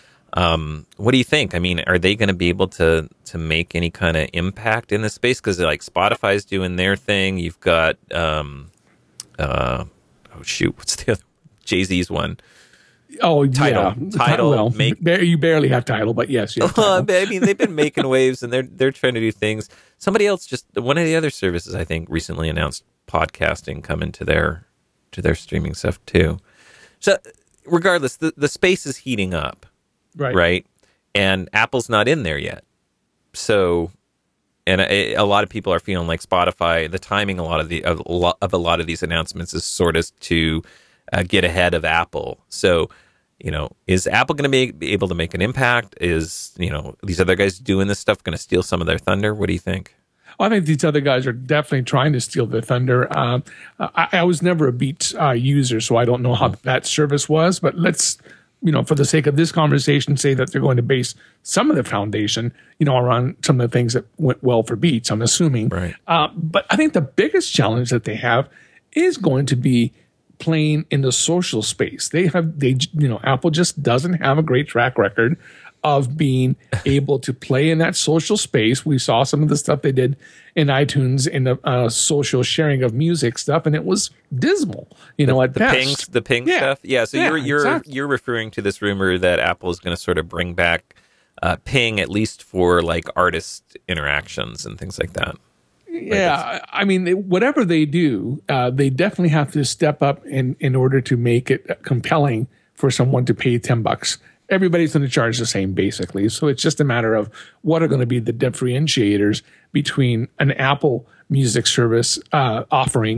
Um, what do you think? I mean, are they going to be able to to make any kind of impact in this space? Because like Spotify's doing their thing. You've got, um, uh, oh shoot, what's the other? Jay-Z's one. Oh, Tidal, yeah. Tidal, well, make you barely have Tidal, but yes, you have Tidal. I mean, they've been making waves, and they're they're trying to do things. Somebody else, just one of the other services, I think, recently announced podcasting coming to their to their streaming stuff too. So, regardless, the the space is heating up, right? Right, and Apple's not in there yet. So, and a, a lot of people are feeling like Spotify. The timing, a lot of the of a lot of, a lot of these announcements is sort of to uh, get ahead of Apple. So. You know, is Apple going to be able to make an impact? Is, you know, these other guys doing this stuff going to steal some of their thunder? What do you think? Well, I think these other guys are definitely trying to steal their thunder. Uh, I, I was never a Beats uh, user, so I don't know how that service was. But let's, you know, for the sake of this conversation, say that they're going to base some of the foundation, you know, around some of the things that went well for Beats, I'm assuming. Right. Uh, but I think the biggest challenge that they have is going to be playing in the social space. They have, they, you know, Apple just doesn't have a great track record of being able to play in that social space. We saw some of the stuff they did in iTunes in the uh, social sharing of music stuff, and it was dismal, you know, the, at the best. Ping, the ping yeah. stuff? Yeah, so yeah, you're you're exactly. you're referring to this rumor that Apple is going to sort of bring back uh, Ping, at least for like artist interactions and things like that. Yeah, I mean, whatever they do, uh, they definitely have to step up in, in order to make it compelling for someone to pay ten bucks. Everybody's going to charge the same, basically. So it's just a matter of what are going to be the differentiators between an Apple Music service uh, offering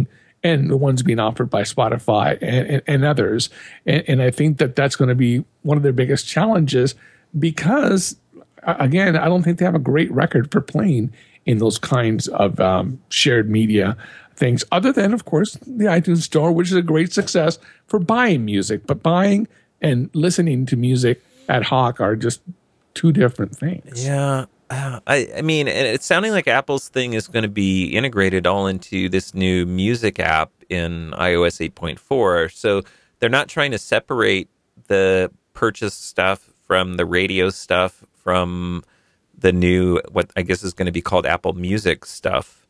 and the ones being offered by Spotify and, and, and others. And, and I think that that's going to be one of their biggest challenges because, again, I don't think they have a great record for playing in those kinds of um, shared media things, other than, of course, the iTunes Store, which is a great success for buying music. But buying and listening to music ad hoc are just two different things. Yeah. Uh, I, I mean, it's sounding like Apple's thing is going to be integrated all into this new music app in iOS eight point four. So they're not trying to separate the purchase stuff from the radio stuff from the new, what I guess is going to be called Apple Music stuff.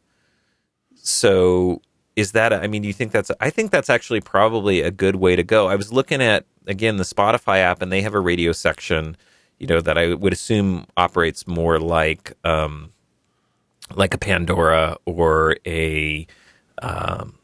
So is that, a, I mean, do you think that's, a, I think that's actually probably a good way to go. I was looking at, again, the Spotify app, and they have a radio section, you know, that I would assume operates more like, um, like a Pandora or a, um,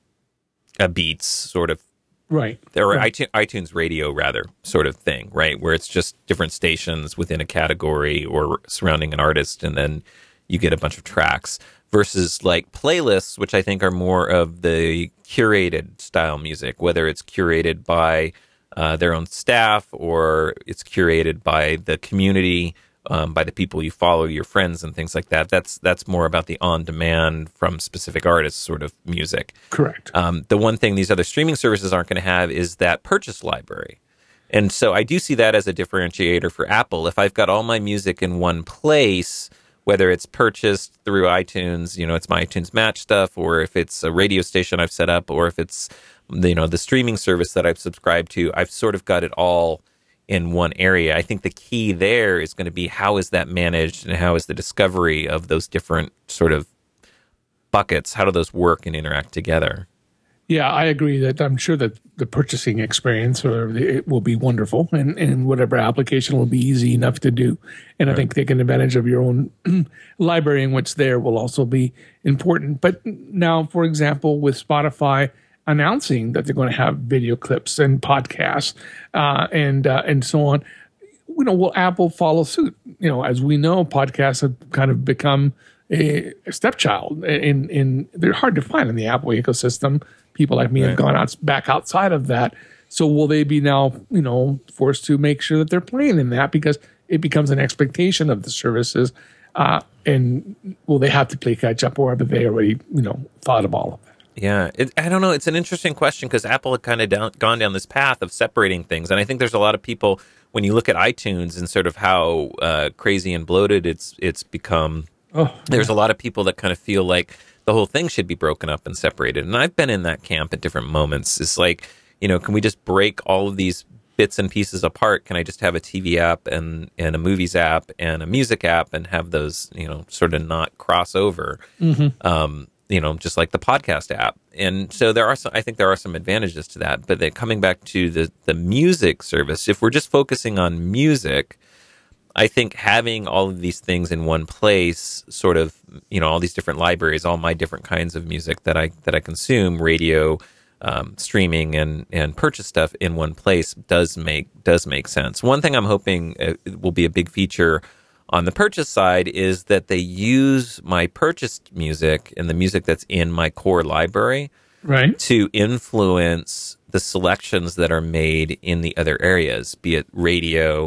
a Beats sort of, right? Or right. iTunes, iTunes Radio, rather, sort of thing, right? Where it's just different stations within a category or surrounding an artist, and then you get a bunch of tracks. Versus like playlists, which I think are more of the curated style music, whether it's curated by uh, their own staff or it's curated by the community, um, by the people you follow, your friends and things like that. That's that's more about the on-demand from specific artists sort of music. Correct. Um, the one thing these other streaming services aren't going to have is that purchase library. And so I do see that as a differentiator for Apple. If I've got all my music in one place, whether it's purchased through iTunes, you know, it's my iTunes Match stuff, or if it's a radio station I've set up, or if it's, you know, the streaming service that I've subscribed to, I've sort of got it all in one area. I think the key there is going to be how is that managed and how is the discovery of those different sort of buckets, how do those work and interact together? Yeah, I agree that I'm sure that the purchasing experience or the, it will be wonderful, and, and whatever application will be easy enough to do. And right. I think taking advantage of your own library and what's there will also be important. But now, for example, with Spotify announcing that they're going to have video clips and podcasts uh, and uh, and so on, you know, will Apple follow suit? You know, as we know, podcasts have kind of become a stepchild, in in they're hard to find in the Apple ecosystem. People like me right. have gone out back outside of that. So will they be now, you know, forced to make sure that they're playing in that because it becomes an expectation of the services? Uh, and will they have to play catch up, or have they already, you know, thought of all of that? Yeah, it, I don't know. It's an interesting question because Apple had kind of down, gone down this path of separating things, and I think there's a lot of people when you look at iTunes and sort of how uh, crazy and bloated it's it's become. Oh, there's yeah. a lot of people that kind of feel like the whole thing should be broken up and separated. And I've been in that camp at different moments. It's like, you know, can we just break all of these bits and pieces apart? Can I just have a T V app and, and a movies app and a music app and have those, you know, sort of not cross over, mm-hmm. um, you know, just like the podcast app. And so there are some, I think there are some advantages to that. But then coming back to the, the music service, if we're just focusing on music, I think having all of these things in one place, sort of, you know, all these different libraries, all my different kinds of music that I that I consume, radio, um, streaming, and and purchase stuff in one place does make does make sense. One thing I'm hoping uh, will be a big feature on the purchase side is that they use my purchased music and the music that's in my core library, right, to influence the selections that are made in the other areas, be it radio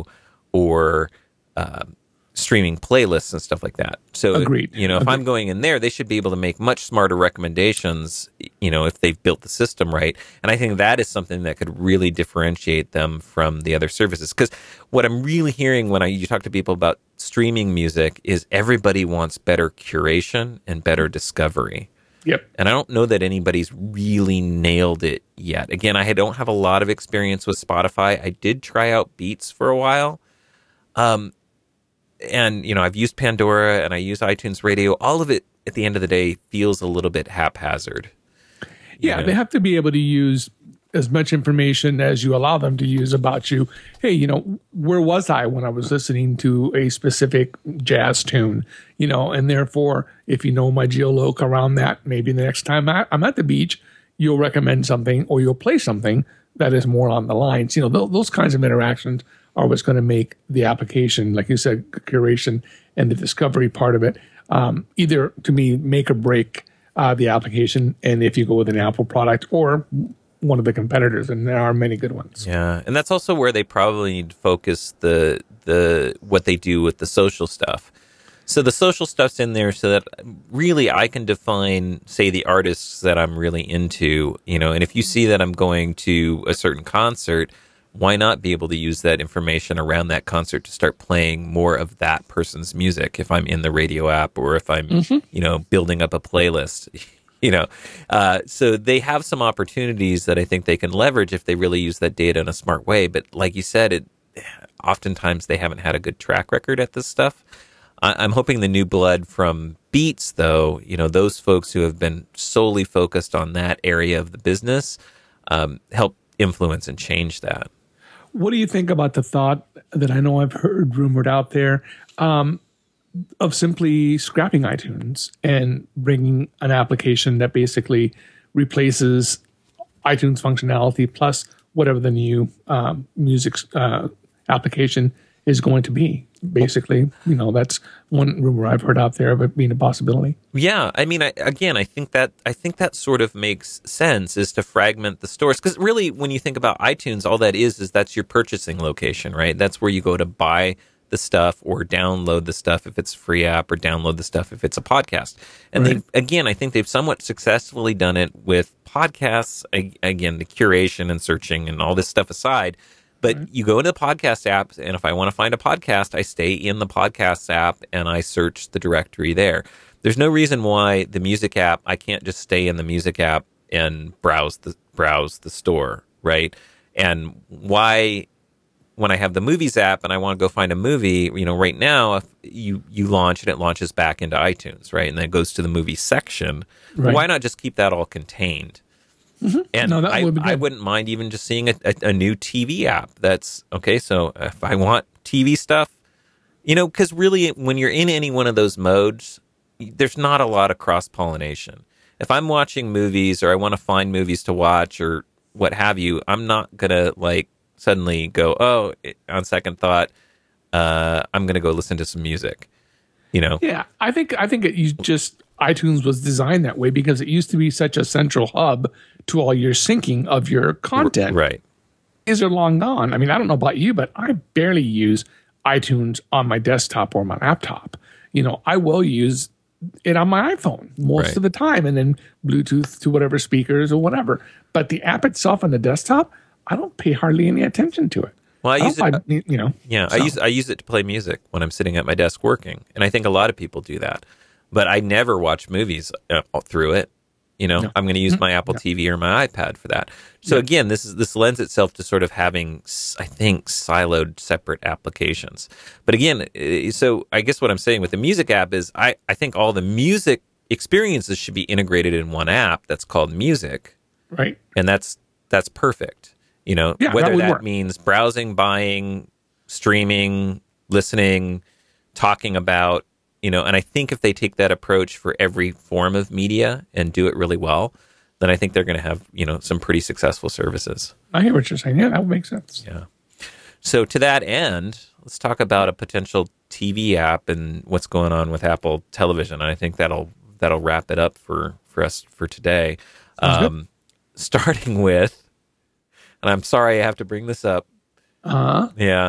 or Uh, streaming playlists and stuff like that. So, Agreed. you know, if Agreed. I'm going in there, they should be able to make much smarter recommendations, you know, if they've built the system right. And I think that is something that could really differentiate them from the other services. Because what I'm really hearing when I you talk to people about streaming music is everybody wants better curation and better discovery. Yep. And I don't know that anybody's really nailed it yet. Again, I don't have a lot of experience with Spotify. I did try out Beats for a while. Um, And, you know, I've used Pandora and I use iTunes Radio. All of it, at the end of the day, feels a little bit haphazard. Yeah, know? They have to be able to use as much information as you allow them to use about you. Hey, you know, where was I when I was listening to a specific jazz tune? You know, and therefore, if you know my geoloc around that, maybe the next time I'm at the beach, you'll recommend something or you'll play something that is more on the lines. You know, th- those kinds of interactions are what's going to make the application, like you said, curation and the discovery part of it, um, either to me make or break uh, the application, and if you go with an Apple product or one of the competitors, and there are many good ones. Yeah, and that's also where they probably need to focus the the what they do with the social stuff. So the social stuff's in there so that really I can define, say, the artists that I'm really into, you know, and if you see that I'm going to a certain concert, why not be able to use that information around that concert to start playing more of that person's music if I'm in the radio app or if I'm, mm-hmm. you know, building up a playlist, you know. Uh, so they have some opportunities that I think they can leverage if they really use that data in a smart way. But like you said, it oftentimes they haven't had a good track record at this stuff. I'm hoping the new blood from Beats, though, you know, those folks who have been solely focused on that area of the business, um, help influence and change that. What do you think about the thought that I know I've heard rumored out there um, of simply scrapping iTunes and bringing an application that basically replaces iTunes functionality plus whatever the new um, music uh, application is going to be? Basically, you know, that's one rumor I've heard out there of it being a possibility. Yeah, I mean, I, again, I think that I think that sort of makes sense, is to fragment the stores, because really, when you think about iTunes, all that is is that's your purchasing location, right? That's where you go to buy the stuff or download the stuff if it's a free app, or download the stuff if it's a podcast. And right. they, again, I think they've somewhat successfully done it with podcasts. Again, the curation and searching and all this stuff aside. But you go into the podcast app, and if I want to find a podcast, I stay in the podcast app and I search the directory there. There's no reason why the music app, I can't just stay in the music app and browse the browse the store, right? And why, when I have the movies app and I want to go find a movie, you know, right now, if you, you launch and it launches back into iTunes, right? And then it goes to the movie section. Right. Why not just keep that all contained? Mm-hmm. And no, I, would I wouldn't mind even just seeing a, a, a new T V app. That's okay. So if I want T V stuff, you know, because really when you're in any one of those modes, there's not a lot of cross-pollination. If I'm watching movies or I want to find movies to watch or what have you, I'm not going to like suddenly go, oh, on second thought, uh, I'm going to go listen to some music, you know? Yeah, I think, I think it, you just... iTunes was designed that way because it used to be such a central hub to all your syncing of your content. Right. These are long gone. I mean, I don't know about you, but I barely use iTunes on my desktop or my laptop. You know, I will use it on my iPhone most right. of the time, and then Bluetooth to whatever speakers or whatever. But the app itself on the desktop, I don't pay hardly any attention to it. Well, I, I use it, I, you know. Yeah, so. I use I use it to play music when I'm sitting at my desk working, and I think a lot of people do that. But I never watch movies uh, through it. You know, no. I'm going to use mm-hmm. my Apple no. T V or my iPad for that. So yeah. again, this is this lends itself to sort of having, I think, siloed, separate applications. But again, so I guess what I'm saying with the music app is I, I think all the music experiences should be integrated in one app that's called Music. Right. And that's that's perfect. You know, yeah, whether that, that work. means browsing, buying, streaming, listening, talking about, you know, and I think if they take that approach for every form of media and do it really well, then I think they're going to have, you know, some pretty successful services. I hear what you're saying. Yeah, that would make sense. Yeah. So to that end, let's talk about a potential T V app and what's going on with Apple Television. And I think that'll that'll wrap it up for, for us for today. Um, starting with, and I'm sorry I have to bring this up. Uh-huh. Yeah.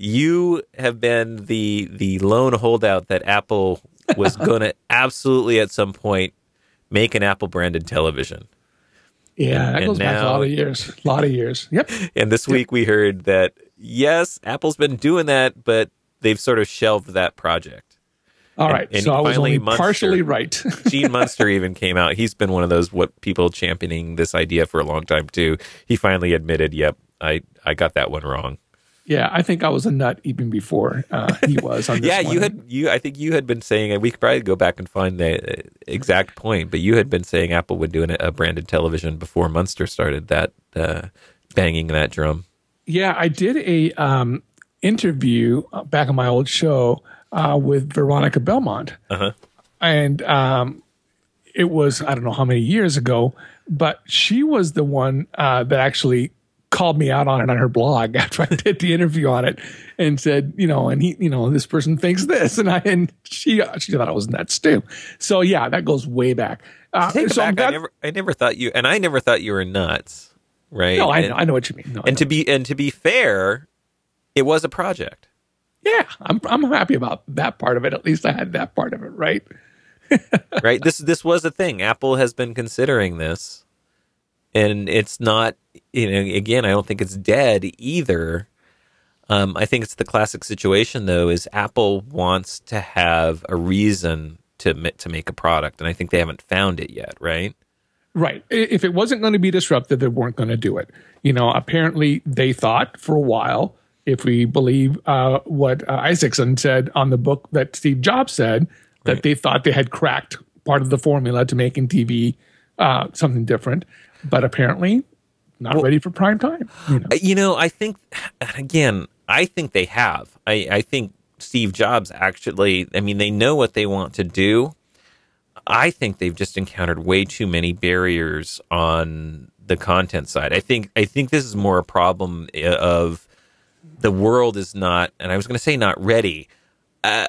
You have been the the lone holdout that Apple was going to absolutely at some point make an Apple branded television. Yeah, and, that goes now, back a lot of years. A lot of years. Yep. And this yep. week we heard that, yes, Apple's been doing that, but they've sort of shelved that project. All right. And, and so I was only Munster, partially right. Gene Munster even came out. He's been one of those what people championing this idea for a long time, too. He finally admitted, yep, I, I got that one wrong. Yeah, I think I was a nut even before uh, he was on this yeah, one. you had you. I think you had been saying, and we could probably go back and find the exact point, but you had been saying Apple would do an, a branded television before Munster started that uh, banging that drum. Yeah, I did a um, interview back on my old show uh, with Veronica Belmont, uh-huh. and um, it was I don't know how many years ago, but she was the one uh, that actually called me out on it on her blog after I did the interview on it, and said, you know, and he, you know, this person thinks this, and I, and she, she thought I was nuts too. So yeah, that goes way back. Uh, Take it so back. glad, I never, I never thought you, and I never thought you were nuts, right? No, I and, know, I know what you mean. No, and to be, and to be fair, it was a project. Yeah, I'm, I'm happy about that part of it. At least I had that part of it, right? Right. This, this was a thing. Apple has been considering this, and it's not, you know, again, I don't think it's dead either. Um, I think it's the classic situation, though, is Apple wants to have a reason to to make a product, and I think they haven't found it yet, right? Right. If it wasn't going to be disruptive, they weren't going to do it. You know, apparently they thought for a while, if we believe uh, what uh, Isaacson said on the book that Steve Jobs said, that right. they thought they had cracked part of the formula to making T V uh, something different, but apparently not well, ready for prime time. You know? you know, I think, again, I think they have. I, I think Steve Jobs actually, I mean, they know what they want to do. I think they've just encountered way too many barriers on the content side. I think I think this is more a problem of the world is not, and I was going to say not ready. Uh,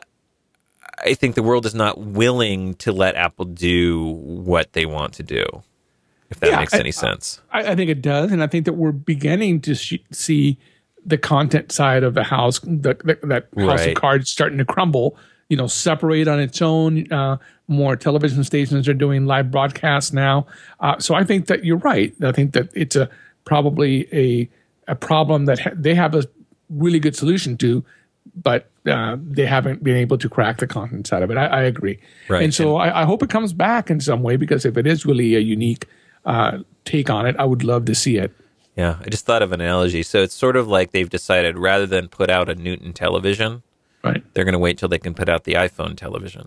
I think the world is not willing to let Apple do what they want to do, if that yeah, makes any I, sense. I, I think it does, and I think that we're beginning to sh- see the content side of the house, the, the, that house right. of cards starting to crumble, you know, separate on its own. Uh, more television stations are doing live broadcasts now. Uh, so I think that you're right. I think that it's a probably a a problem that ha- they have a really good solution to, but uh, they haven't been able to crack the content side of it. I, I agree. Right. And so and- I, I hope it comes back in some way, because if it is really a unique uh, take on it, I would love to see it. Yeah, I just thought of an analogy. So it's sort of like they've decided rather than put out a Newton television, right, they're going to wait till they can put out the iPhone television.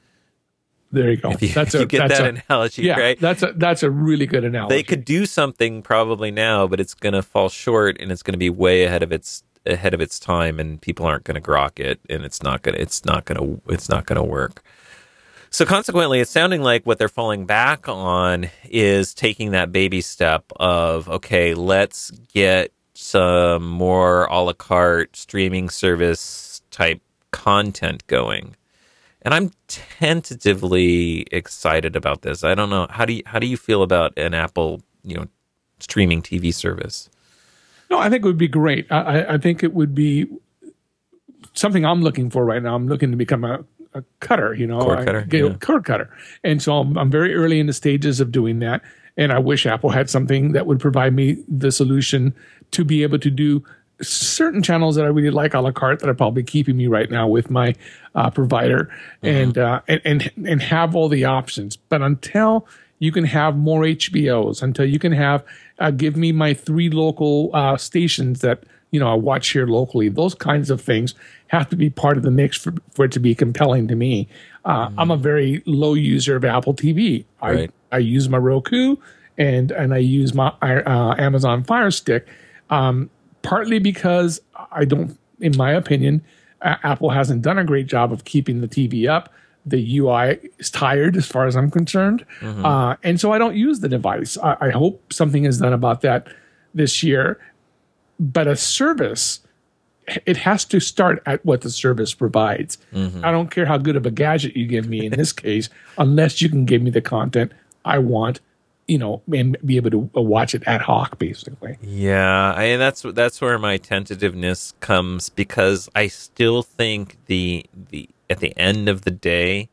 There you go. If you, that's if a, you get that's that a, analogy, yeah, right? That's a that's a really good analogy. They could do something probably now, but it's going to fall short, and it's going to be way ahead of its ahead of its time, and people aren't going to grok it, and it's not going to it's not going to it's not going to work. So consequently, it's sounding like what they're falling back on is taking that baby step of, okay, let's get some more a la carte streaming service type content going. And I'm tentatively excited about this. I don't know. How do you, how do you feel about an Apple, you know, streaming T V service? No, I think it would be great. I, I think it would be something I'm looking for right now. I'm looking to become a, a cutter, you know, cord cutter, I, yeah. cord cutter. And so I'm, I'm very early in the stages of doing that. And I wish Apple had something that would provide me the solution to be able to do certain channels that I really like a la carte that are probably keeping me right now with my uh, provider, mm-hmm. and, uh, and and and have all the options. But until you can have more H B Os, until you can have uh, give me my three local uh, stations that you know I watch here locally, those kinds of things have to be part of the mix for, for it to be compelling to me. Uh, mm-hmm. I'm a very low user of Apple T V. Right. I I use my Roku and and I use my uh, Amazon Fire Stick. Um, Partly because I don't, in my opinion, uh, Apple hasn't done a great job of keeping the T V up. The U I is tired as far as I'm concerned. Mm-hmm. Uh, and so I don't use the device. I, I hope something is done about that this year. But a service, it has to start at what the service provides. Mm-hmm. I don't care how good of a gadget you give me in this case, unless you can give me the content I want, you know, and be able to watch it ad hoc, basically. Yeah, I, that's that's where my tentativeness comes, because I still think the the at the end of the day,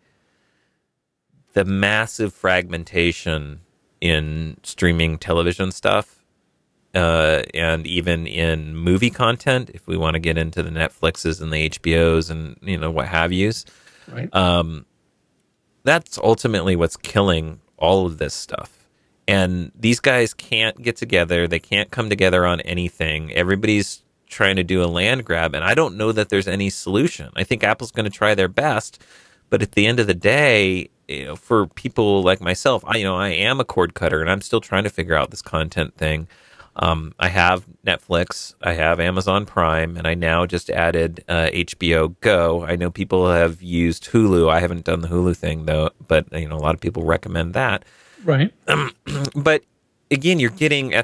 the massive fragmentation in streaming television stuff, uh, and even in movie content, if we want to get into the Netflixes and the H B Os and you know what have yous, right? Um, that's ultimately what's killing all of this stuff. And these guys can't get together. They can't come together on anything. Everybody's trying to do a land grab, and I don't know that there's any solution. I think Apple's going to try their best, but at the end of the day, you know, for people like myself, I you know I am a cord cutter, and I'm still trying to figure out this content thing. Um, I have Netflix, I have Amazon Prime, and I now just added uh, H B O Go. I know people have used Hulu. I haven't done the Hulu thing though, but you know a lot of people recommend that. Right. Um, but again, you're getting at this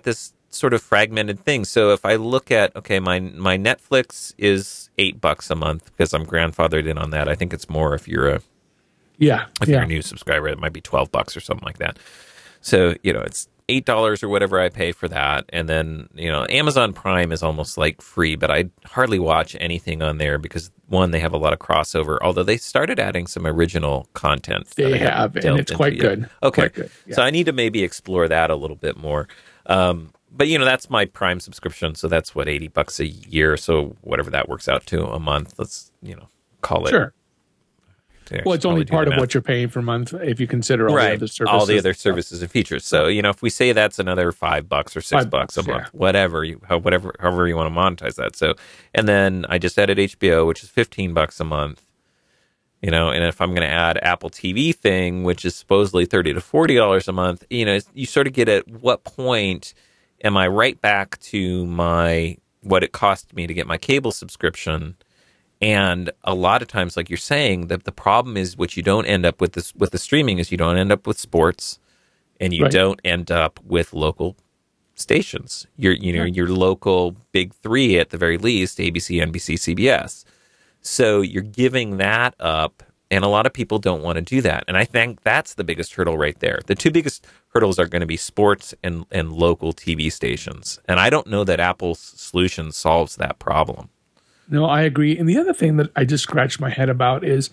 sort of fragmented thing. So if I look at, okay, my my Netflix is eight bucks a month because I'm grandfathered in on that. I think it's more if you're a Yeah. if yeah. you're a new subscriber, it might be twelve bucks or something like that. So, you know, it's eight dollars or whatever I pay for that. And then, you know, Amazon Prime is almost like free, but I hardly watch anything on there because, one, they have a lot of crossover, although they started adding some original content. They have, and it's quite yet. good. Okay. Quite good. Yeah. So I need to maybe explore that a little bit more. Um, but, you know, that's my Prime subscription. So that's what, eighty bucks a year. So whatever that works out to a month, let's, you know, call it. Sure. Well, it's only part of math. what you're paying per month if you consider all right. the other services. all the other services and features. So, you know, if we say that's another five bucks or six Five bucks, bucks, a month, yeah. whatever you, how- whatever, however you want to monetize that. So, and then I just added H B O, which is fifteen bucks a month. You know, and if I'm going to add Apple T V thing, which is supposedly thirty to forty dollars a month, you know, you sort of get at what point am I right back to my what it cost me to get my cable subscription. And a lot of times, like you're saying, the, the problem is what you don't end up with this with the streaming is you don't end up with sports, and you Right. don't end up with local stations. Your you know your local big three at the very least: A B C, N B C, C B S. So you're giving that up, and a lot of people don't want to do that. And I think that's the biggest hurdle right there. The two biggest hurdles are going to be sports and and local T V stations. And I don't know that Apple's solution solves that problem. No, I agree. And the other thing that I just scratched my head about is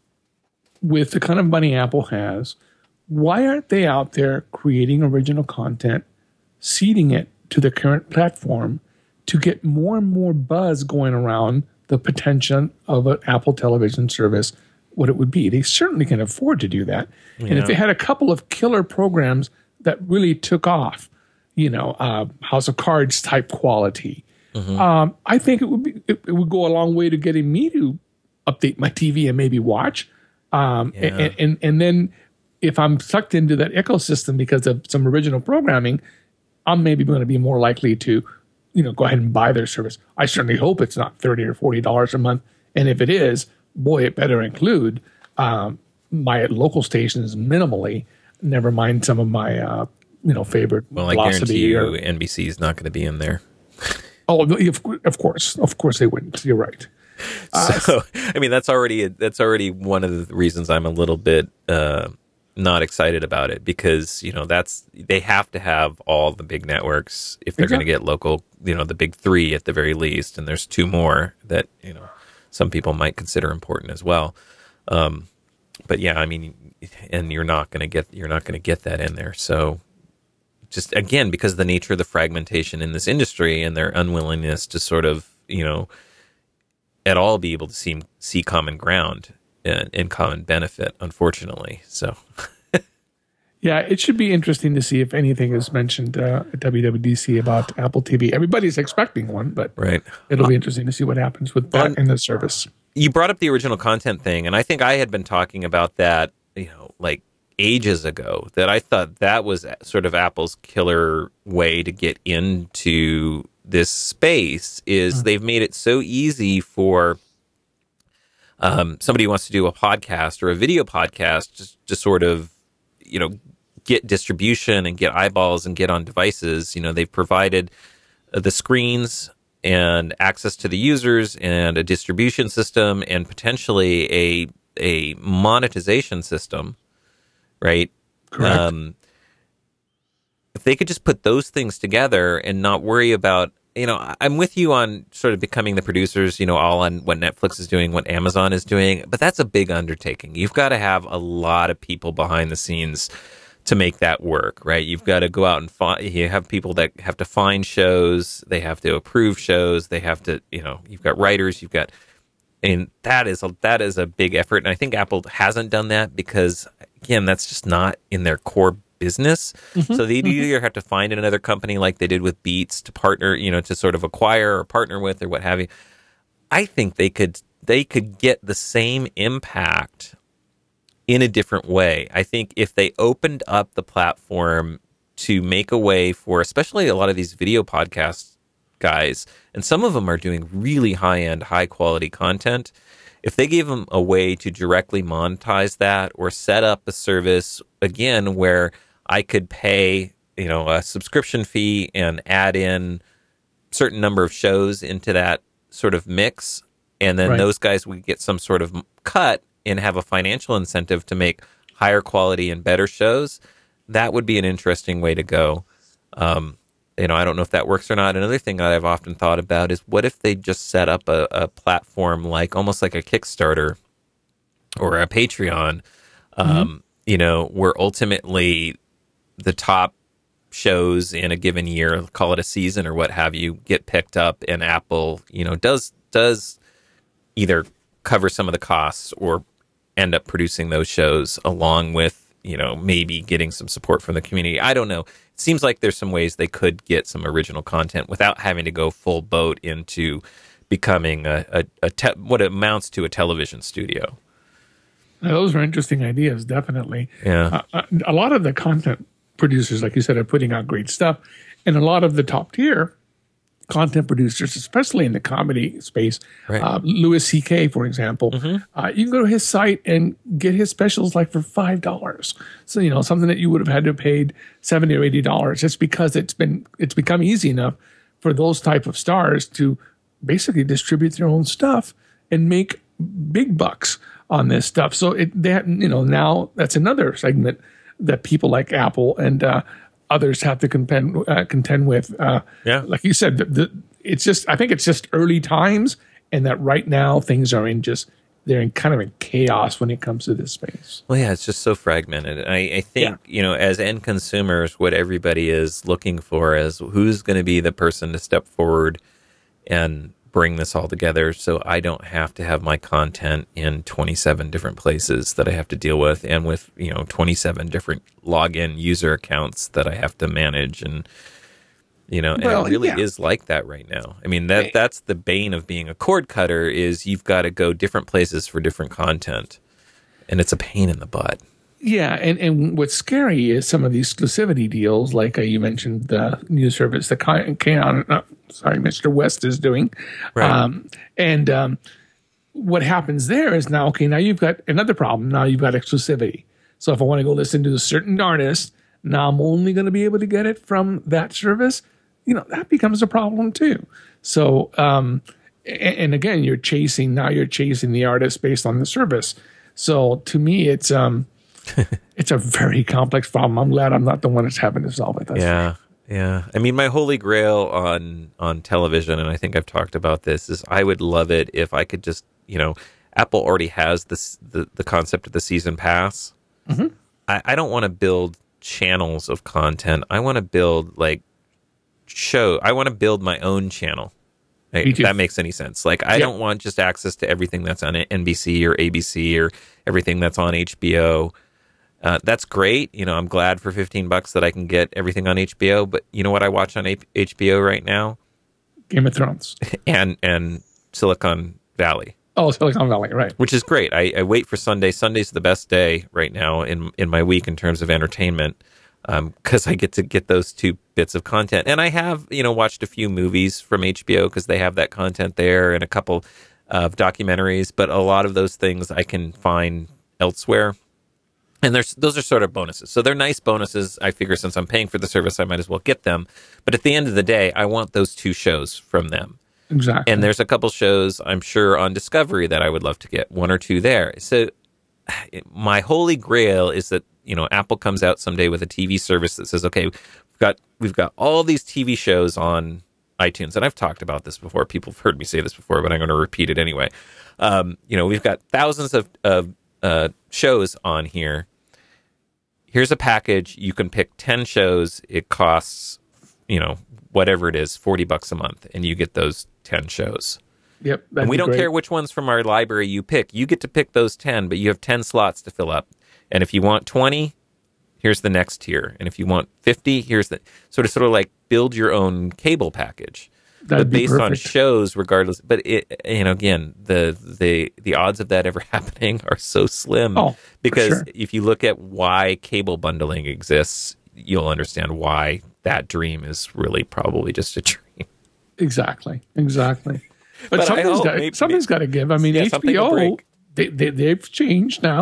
with the kind of money Apple has, why aren't they out there creating original content, seeding it to the current platform to get more and more buzz going around the potential of an Apple television service, what it would be? They certainly can afford to do that. Yeah. And if they had a couple of killer programs that really took off, you know, uh, House of Cards type quality, Mm-hmm. Um, I think it would be it, it would go a long way to getting me to update my T V and maybe watch. Um, Yeah. and, and and then if I'm sucked into that ecosystem because of some original programming, I'm maybe going to be more likely to, you know, go ahead and buy their service. I certainly hope it's not thirty or forty dollars a month, and if it is, boy, it better include um, my local stations minimally. Never mind some of my uh, you know favorite. Well, I guarantee you, or, N B C is not going to be in there. Oh, of, of course, of course they wouldn't. You're right. Uh, So, I mean, that's already that's already one of the reasons I'm a little bit uh, not excited about it because you know that's they have to have all the big networks if they're Exactly. going to get local. You know, the big three at the very least, and there's two more that you know some people might consider important as well. Um, but yeah, I mean, and you're not going to get you're not going to get that in there. So. Just again, because of the nature of the fragmentation in this industry and their unwillingness to sort of, you know, at all be able to see see common ground and, and common benefit, unfortunately. So, Yeah, it should be interesting to see if anything is mentioned uh, at W W D C about Apple T V. Everybody's expecting one, but right. it'll be interesting to see what happens with that On- in the service. You brought up the original content thing, and I think I had been talking about that, you know, like ages ago, that I thought that was sort of Apple's killer way to get into this space is mm-hmm. they've made it so easy for um, somebody who wants to do a podcast or a video podcast just to sort of, you know, get distribution and get eyeballs and get on devices. You know, they've provided the screens and access to the users and a distribution system and potentially a a monetization system. Right. Correct. Um, if they could just put those things together and not worry about, you know, I'm with you on sort of becoming the producers, you know, all on what Netflix is doing, what Amazon is doing, but that's a big undertaking. You've got to have a lot of people behind the scenes to make that work, right? You've got to go out and find, you have people that have to find shows, they have to approve shows, they have to, you know, you've got writers, you've got, and that is a, that is a big effort. And I think Apple hasn't done that because, again, that's just not in their core business. Mm-hmm. So they either have to find another company like they did with Beats to partner, you know, to sort of acquire or partner with or what have you. I think they could they could get the same impact in a different way. I think if they opened up the platform to make a way for, especially a lot of these video podcast guys, and some of them are doing really high-end, high-quality content, if they gave them a way to directly monetize that or set up a service, again, where I could pay you know, a subscription fee and add in certain number of shows into that sort of mix, and then Right. those guys would get some sort of cut and have a financial incentive to make higher quality and better shows. That would be an interesting way to go. Um, you know, I don't know if that works or not. Another thing that I've often thought about is what if they just set up a, a platform like almost like a Kickstarter or a Patreon, um, mm-hmm. you know, where ultimately the top shows in a given year, call it a season or what have you, get picked up, and Apple, you know, does does either cover some of the costs or end up producing those shows along with, you know, maybe getting some support from the community. I don't know. It seems like there's some ways they could get some original content without having to go full boat into becoming a, a, a te- what amounts to a television studio. Now, those are interesting ideas, definitely. Yeah. Uh, a lot of the content producers, like you said, are putting out great stuff. And a lot of the top tier content producers, especially in the comedy space, right. uh, Louis C K, for example, mm-hmm. uh, you can go to his site and get his specials like for five dollars. So, you know, something that you would have had to have paid seventy or eighty dollars, just because it's been, it's become easy enough for those type of stars to basically distribute their own stuff and make big bucks on this stuff. So it, that, you know, now that's another segment that people like Apple and uh, others have to contend, uh, contend with. Uh, yeah. Like you said, the, the, it's just, I think it's just early times, and that right now things are in just, they're in kind of in chaos when it comes to this space. Well, yeah, it's just so fragmented. I, I think, yeah. you know, as end consumers, what everybody is looking for is who's going to be the person to step forward and bring this all together so I don't have to have my content in twenty-seven different places that I have to deal with, and with, you know, twenty-seven different login user accounts that I have to manage. And, you know, and well, it really yeah. is like that right now. I mean, that that's the bane of being a cord cutter, is you've got to go different places for different content, and it's a pain in the butt. Yeah, and, and what's scary is some of the exclusivity deals, like uh, you mentioned the news service that Kaon, uh, sorry, Mister West is doing. Right. Um, and um, what happens there is now, okay, now you've got another problem. Now you've got exclusivity. So if I want to go listen to a certain artist, now I'm only going to be able to get it from that service. You know, that becomes a problem too. So, um, and, and again, you're chasing, now you're chasing the artist based on the service. So to me, it's... um. It's a very complex problem. I'm glad I'm not the one that's having to solve it. That's yeah, right. yeah. I mean, my holy grail on on television, and I think I've talked about this, is I would love it if I could just, you know, Apple already has this the, the concept of the season pass. Mm-hmm. I, I don't want to build channels of content. I want to build like show. I want to build my own channel. Right? If that makes any sense. Like, I yep. don't want just access to everything that's on N B C or A B C or everything that's on H B O. Uh, that's great. You know, I'm glad for fifteen bucks that I can get everything on H B O. But you know what I watch on H B O right now? Game of Thrones. and and Silicon Valley. Oh, Silicon Valley, right. Which is great. I, I wait for Sunday. Sunday's the best day right now in, in my week in terms of entertainment, because um, I get to get those two bits of content. And I have, you know, watched a few movies from H B O because they have that content there, and a couple of documentaries. But a lot of those things I can find elsewhere. And there's those are sort of bonuses. So they're nice bonuses. I figure since I'm paying for the service, I might as well get them. But at the end of the day, I want those two shows from them. Exactly. And there's a couple shows, I'm sure, on Discovery that I would love to get, one or two there. So my holy grail is that, you know, Apple comes out someday with a T V service that says, okay, we've got we've got all these T V shows on iTunes. And I've talked about this before. People have heard me say this before, but I'm going to repeat it anyway. Um, you know, we've got thousands of, of uh, shows on here. Here's a package. You can pick ten shows. It costs, you know, whatever it is, forty bucks a month, and you get those ten shows. Yep. And we don't great. care which ones from our library you pick. You get to pick those ten, but you have ten slots to fill up. And if you want twenty, here's the next tier. And if you want fifty, here's the sort of sort of like build your own cable package. That'd but based be on shows, regardless. But it, you know, again, the the the odds of that ever happening are so slim. Oh, because sure. if you look at why cable bundling exists, you'll understand why that dream is really probably just a dream. Exactly, exactly. But, but something's got maybe, something's got to give. I mean, yeah, H B O they, they they've changed now.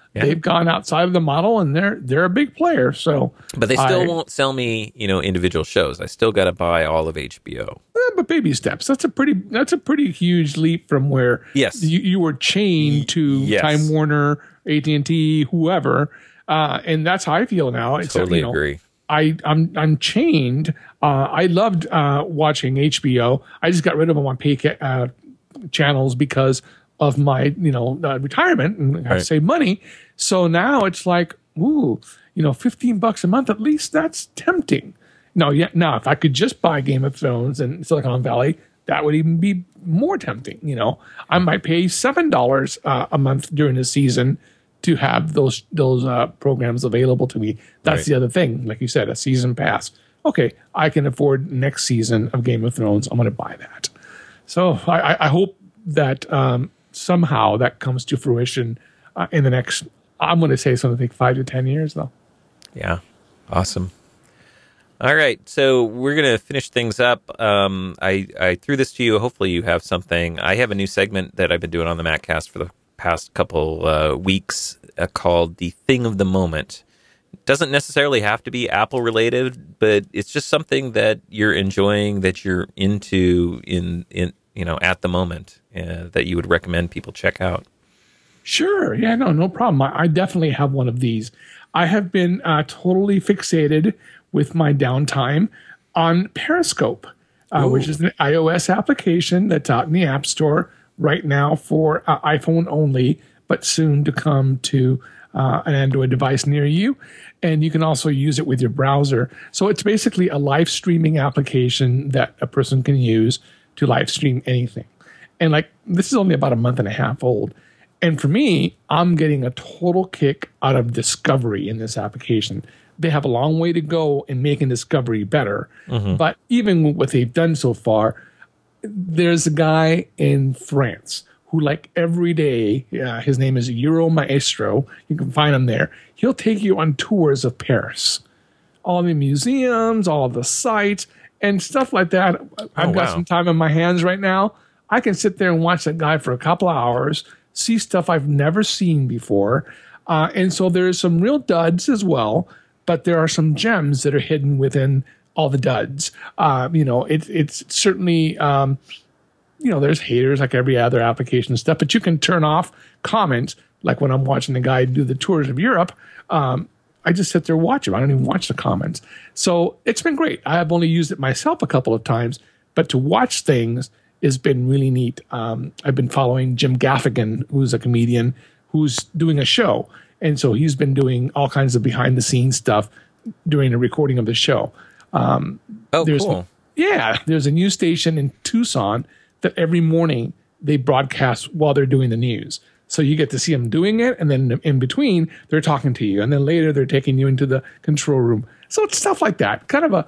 Yeah. They've gone outside of the model, and they're they're a big player. So, But they still I- won't sell me, you know, individual shows. I still got to buy all of H B O. eh, but baby steps. That's a pretty that's a pretty huge leap from where Yes. you, you were chained to yes. Time Warner, A T and T, whoever, uh, and that's how I feel now. It's, Totally you know, agree. I I'm I'm chained. Uh, I loved uh, watching H B O. I just got rid of them on pay ca- uh, channels because of my you know uh, retirement and I have to Right. save money. So now it's like, ooh, you know, fifteen bucks a month at least. That's tempting. No, yeah. Now if I could just buy Game of Thrones and Silicon Valley, that would even be more tempting. You know, I might pay seven dollars uh, a month during the season to have those those uh, programs available to me. That's Right. the other thing. Like you said, a season pass. Okay, I can afford next season of Game of Thrones. I'm going to buy that. So I, I- I hope that um, somehow that comes to fruition uh, in the next. I'm going to say something like five to ten years, though. Yeah. Awesome. All right. So we're going to finish things up. Um, I, I threw this to you. Hopefully you have something. I have a new segment that I've been doing on the MacCast for the past couple uh, weeks uh, called The Thing of the Moment. It doesn't necessarily have to be Apple related, but it's just something that you're enjoying, that you're into in, in you know, at the moment, uh, that you would recommend people check out. Sure. Yeah, no, no problem. I, I definitely have one of these. I have been uh, totally fixated with my downtime on Periscope, uh, which is an iOS application that's out in the App Store right now for uh, iPhone only, but soon to come to uh, an Android device near you. And you can also use it with your browser. So it's basically a live streaming application that a person can use to live stream anything. And like, this is only about a month and a half old. And for me, I'm getting a total kick out of discovery in this application. They have a long way to go in making discovery better. But even with what they've done so far, there's a guy in France who, like, every day, uh, his name is Euro Maestro. You can find him there. He'll take you on tours of Paris, all the museums, all the sites, and stuff like that. I've got wow. some time on my hands right now. I can sit there and watch that guy for a couple of hours, see stuff I've never seen before. Uh, and so there's some real duds as well, but there are some gems that are hidden within all the duds. Uh, you know, it, it's certainly, um, you know, there's haters like every other application and stuff, but you can turn off comments. Like when I'm watching the guy do the tours of Europe, um, I just sit there and watch him. I don't even watch the comments. So it's been great. I have only used it myself a couple of times, but to watch things has been really neat. Um, I've been following Jim Gaffigan, who's a comedian who's doing a show. And so he's been doing all kinds of behind the scenes stuff during the recording of the show. Oh, There's, cool. Yeah, there's a news station in Tucson that every morning they broadcast while they're doing the news. So you get to see them doing it, and then in between, they're talking to you. And then later, they're taking you into the control room. So it's stuff like that. Kind of a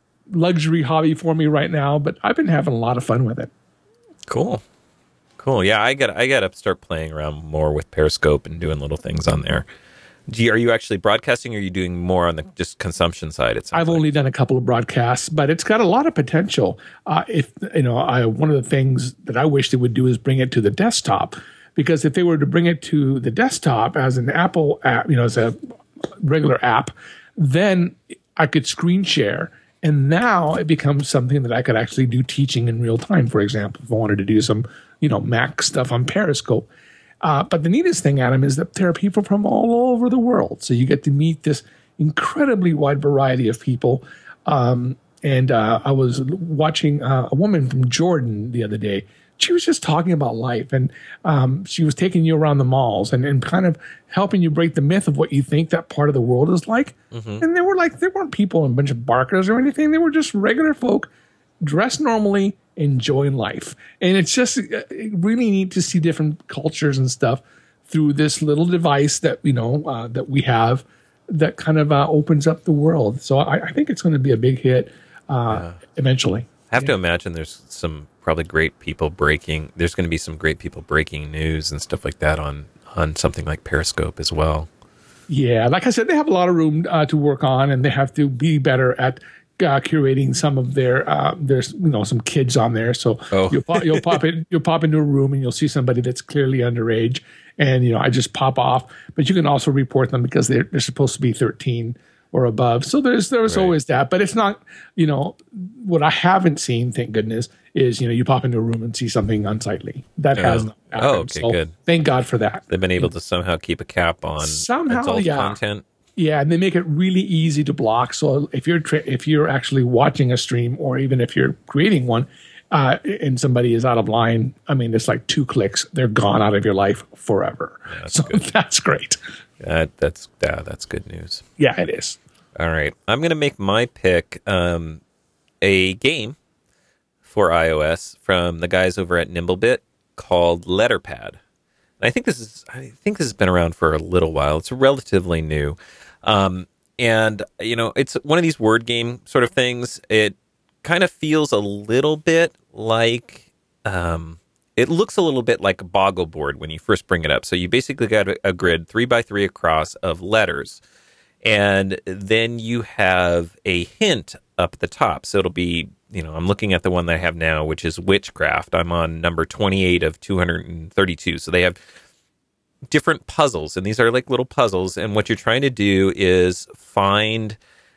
luxury hobby for me right now, but I've been having a lot of fun with it. Cool. Cool. Yeah, I got I got to start playing around more with Periscope and doing little things on there. Do you, are you actually broadcasting, or are you doing more on the just consumption side? It sounds I've like. only done a couple of broadcasts, but it's got a lot of potential. Uh, if you know, I, one of the things that I wish they would do is bring it to the desktop, because if they were to bring it to the desktop as an Apple app, you know, as a regular app, then I could screen share, and now it becomes something that I could actually do teaching in real time. For example, if I wanted to do some, you know, Mac stuff on Periscope. Uh, but the neatest thing, Adam, is that there are people from all over the world. So you get to meet this incredibly wide variety of people. Um, and uh, I was watching uh, a woman from Jordan the other day. She was just talking about life, and um, she was taking you around the malls and, and kind of helping you break the myth of what you think that part of the world is like. Mm-hmm. And they were like, there weren't people in a bunch of barkers or anything. They were just regular folk dressed normally, enjoying life. And it's just really neat to see different cultures and stuff through this little device that, you know, uh, that we have that kind of uh, opens up the world. So I, I think it's going to be a big hit uh, yeah. eventually. I have yeah. to imagine there's some probably great people breaking, there's going to be some great people breaking news and stuff like that on, on something like Periscope as well. Yeah, like I said, they have a lot of room uh, to work on, and they have to be better at uh, curating some of their uh, there's you know some kids on there. So Oh. you'll pop, you'll pop it you'll pop into a room and you'll see somebody that's clearly underage, and you know I just pop off. But you can also report them because they're they're supposed to be thirteen or above. So there's there's Right. always that. But it's not you know what I haven't seen. Thank goodness is you know you pop into a room and see something unsightly. That Oh. has not happened. Oh, okay, So good. Thank God for that. They've been able to somehow keep a cap on Somehow, adult yeah. content. Yeah, and they make it really easy to block. So if you're tra- if you're actually watching a stream, or even if you're creating one, uh, and somebody is out of line, I mean, it's like two clicks; they're gone out of your life forever. that's so good. that's great. That, that's yeah, that's good news. Yeah, it is. All right, I'm going to make my pick. Um, a game for iOS from the guys over at Nimblebit called Letterpad. And I think this is I think this has been around for a little while. It's relatively new. Um, and you know, it's one of these word game sort of things. It kind of feels a little bit like um, it looks a little bit like a Boggle board when you first bring it up. So you basically got a, a grid three by three across of letters. And then you have a hint up at the top. So it'll be, you know, I'm looking at the one that I have now, which is witchcraft. I'm on number twenty-eight of two hundred thirty-two. So they have different puzzles, and these are like little puzzles. And what you're trying to do is find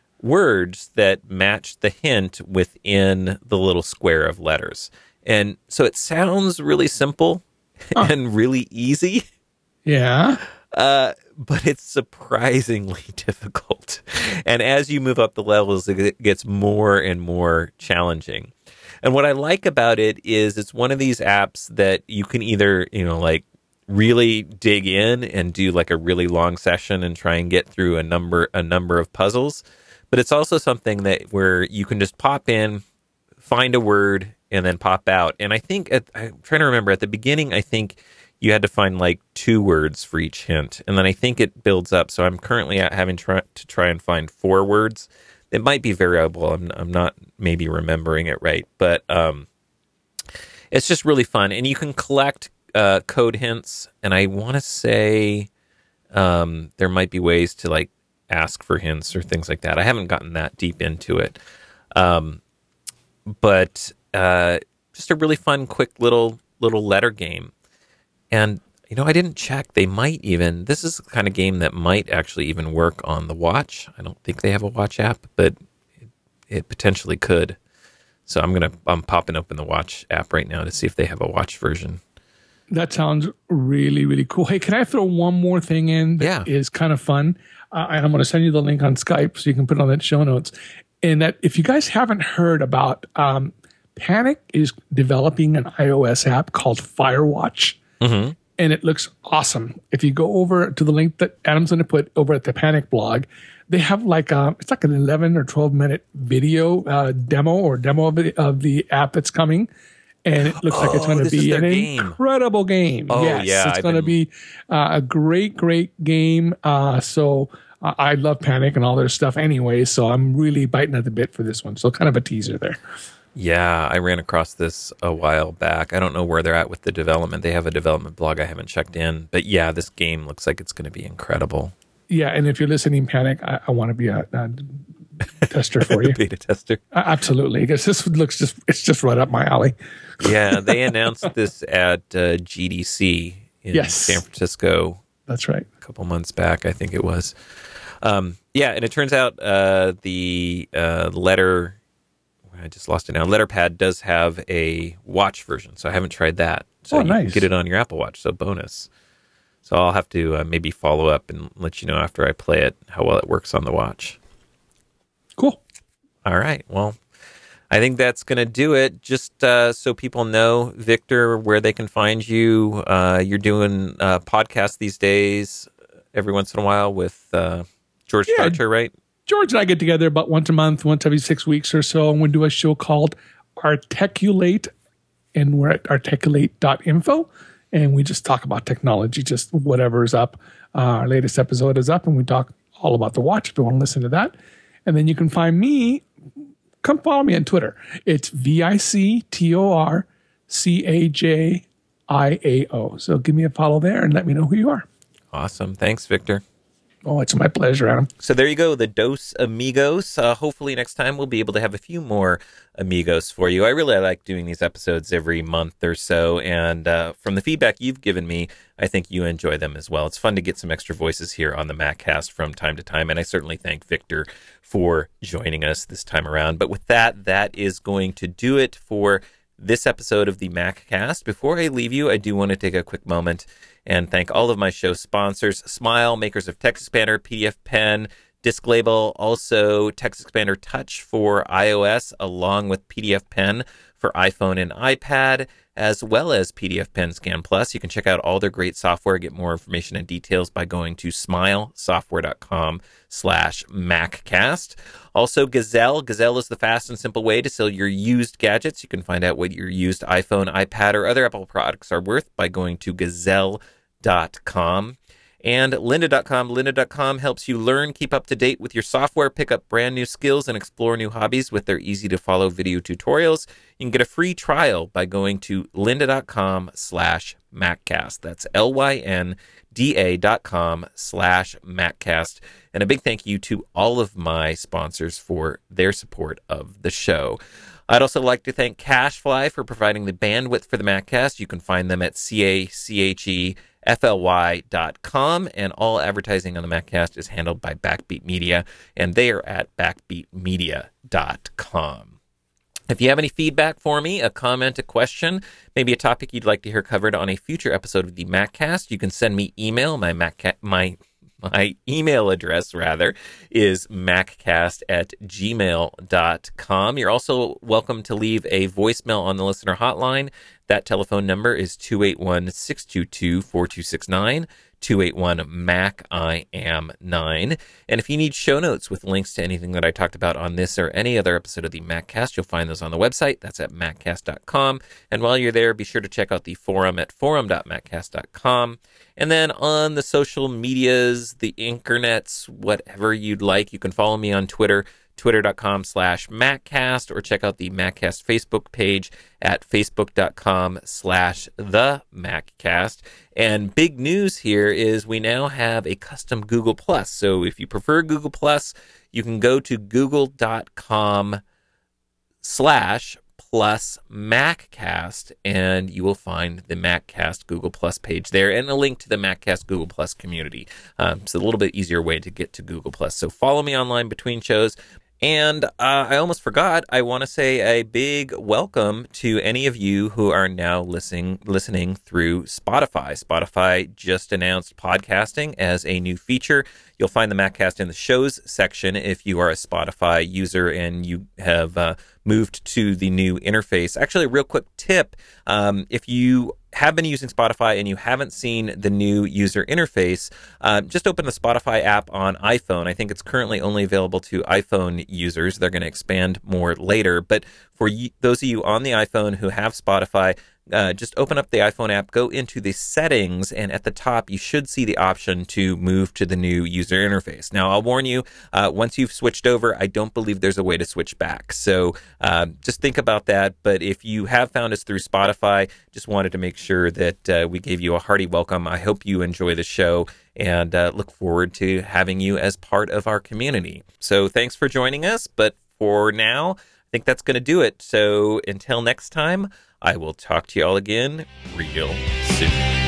words that match the hint within the little square of letters. And so it sounds really simple Huh. and really easy. Yeah. Uh, but it's surprisingly difficult. And as you move up the levels, it gets more and more challenging. And what I like about it is it's one of these apps that you can either, you know, like really dig in and do like a really long session and try and get through a number a number of puzzles. But it's also something that where you can just pop in, find a word, and then pop out. And I think at, I'm trying to remember at the beginning, I think you had to find like two words for each hint, and then I think it builds up. So I'm currently at having try, to try and find four words. It might be variable. I'm I'm not maybe remembering it right, but um, it's just really fun, and you can collect uh, code hints. And I want to say um, there might be ways to like ask for hints or things like that. I haven't gotten that deep into it, um, but uh, just a really fun, quick little little letter game. And, you know, I didn't check. They might even, this is the kind of game that might actually even work on the watch. I don't think they have a watch app, but it, it potentially could. So I'm going to, I'm popping open the watch app right now to see if they have a watch version. That sounds really, really cool. Hey, can I throw one more thing in that Yeah. is kind of fun? Uh, and I'm going to send you the link on Skype so you can put it on that show notes. And that if you guys haven't heard about, um, Panic is developing an iOS app called Firewatch. Mm-hmm. And it looks awesome. If you go over to the link that Adam's going to put over at the Panic blog, they have like a, it's like an eleven or twelve minute video uh, demo or demo of, it, of the app that's coming. And it looks like it's Oh, going to this is be their an game. incredible game. Oh, yes, yeah, it's I've going to been- be uh, a great, great game. Uh, so uh, I love Panic and all their stuff anyway. So I'm really biting at the bit for this one. So kind of a teaser there. Yeah, I ran across this a while back. I don't know where they're at with the development. They have a development blog I haven't checked in. But yeah, this game looks like it's going to be incredible. Yeah, and if you're listening, Panic, I, I want to be a, a tester for you. Beta tester. Uh, absolutely, because this looks just, it's just right up my alley. Yeah, they announced this at uh, G D C in Yes. San Francisco That's right. a couple months back, I think it was. Um, yeah, and it turns out uh, the uh, letter, I just lost it now, Letterpad does have a watch version, so I haven't tried that. So Oh, you nice. can get it on your Apple Watch, so bonus. So I'll have to uh, maybe follow up and let you know after I play it how well it works on the watch. Cool. All right, well, I think that's going to do it. Just uh, so people know, Victor, where they can find you. Uh, you're doing uh, podcasts these days every once in a while with uh, George Yeah. Starcher, right? George and I get together about once a month, once every six weeks or so, and we do a show called Articulate, and we're at articulate dot info, and we just talk about technology, just whatever's up. Uh, our latest episode is up, and we talk all about the watch if you want to listen to that. And then you can find me. Come follow me on Twitter. It's V I C T O R C A J I A O. So give me a follow there and let me know who you are. Awesome. Thanks, Victor. Oh, it's my pleasure, Adam. So there you go, the Dos Amigos. Uh, hopefully next time we'll be able to have a few more amigos for you. I really like doing these episodes every month or so, and uh, from the feedback you've given me, I think you enjoy them as well. It's fun to get some extra voices here on the MacCast from time to time, and I certainly thank Victor for joining us this time around. But with that, that is going to do it for this episode of the MacCast. Before I leave you, I do want to take a quick moment and thank all of my show sponsors: Smile, makers of TextExpander, P D F Pen, Disk Label, also TextExpander Touch for iOS, along with P D F Pen for iPhone and iPad, as well as P D F Pen Scan Plus. You can check out all their great software, get more information and details by going to smilesoftware.com slash MacCast. Also, Gazelle. Gazelle is the fast and simple way to sell your used gadgets. You can find out what your used iPhone, iPad, or other Apple products are worth by going to gazelle dot com. And lynda dot com. lynda dot com helps you learn, keep up to date with your software, pick up brand new skills, and explore new hobbies with their easy-to-follow video tutorials. You can get a free trial by going to lynda dot com slash MacCast. That's L Y N D A dot com slash MacCast. And a big thank you to all of my sponsors for their support of the show. I'd also like to thank CacheFly for providing the bandwidth for the MacCast. You can find them at C A C H E F L Y dot com, and all advertising on the MacCast is handled by Backbeat Media, and they are at backbeat media dot com. If you have any feedback for me, a comment, a question, maybe a topic you'd like to hear covered on a future episode of the MacCast, you can send me email. My Mac my My email address, rather, is maccast at gmail dot com. You're also welcome to leave a voicemail on the listener hotline. That telephone number is two eight one, six two two, four two six nine, two eight one, M A C I am nine. And if you need show notes with links to anything that I talked about on this or any other episode of the MacCast, you'll find those on the website. That's at maccast dot com. And while you're there, be sure to check out the forum at forum dot maccast dot com. And then on the social medias, the internets, whatever you'd like, you can follow me on Twitter, twitter.com slash MacCast, or check out the MacCast Facebook page at facebook.com slash the MacCast. And big news here is we now have a custom Google Plus. So if you prefer Google Plus, you can go to google.com slash plus MacCast, and you will find the MacCast Google Plus page there and a link to the MacCast Google Plus community. Um, it's a little bit easier way to get to Google Plus. So follow me online between shows. And uh, I almost forgot, I want to say a big welcome to any of you who are now listening listening through Spotify. Spotify just announced podcasting as a new feature. You'll find the MacCast in the shows section if you are a Spotify user and you have uh, moved to the new interface. Actually, a real quick tip, um, if you have been using Spotify and you haven't seen the new user interface, uh, just open the Spotify app on iPhone. I think it's currently only available to iPhone users. They're going to expand more later. But for y- those of you on the iPhone who have Spotify, uh, just open up the iPhone app, go into the settings, and at the top you should see the option to move to the new user interface. Now, I'll warn you, uh, once you've switched over, I don't believe there's a way to switch back. So uh, just think about that. But if you have found us through Spotify, just wanted to make sure that uh, we gave you a hearty welcome. I hope you enjoy the show and uh, look forward to having you as part of our community. So thanks for joining us. But for now, I think that's going to do it. So until next time, I will talk to you all again real soon.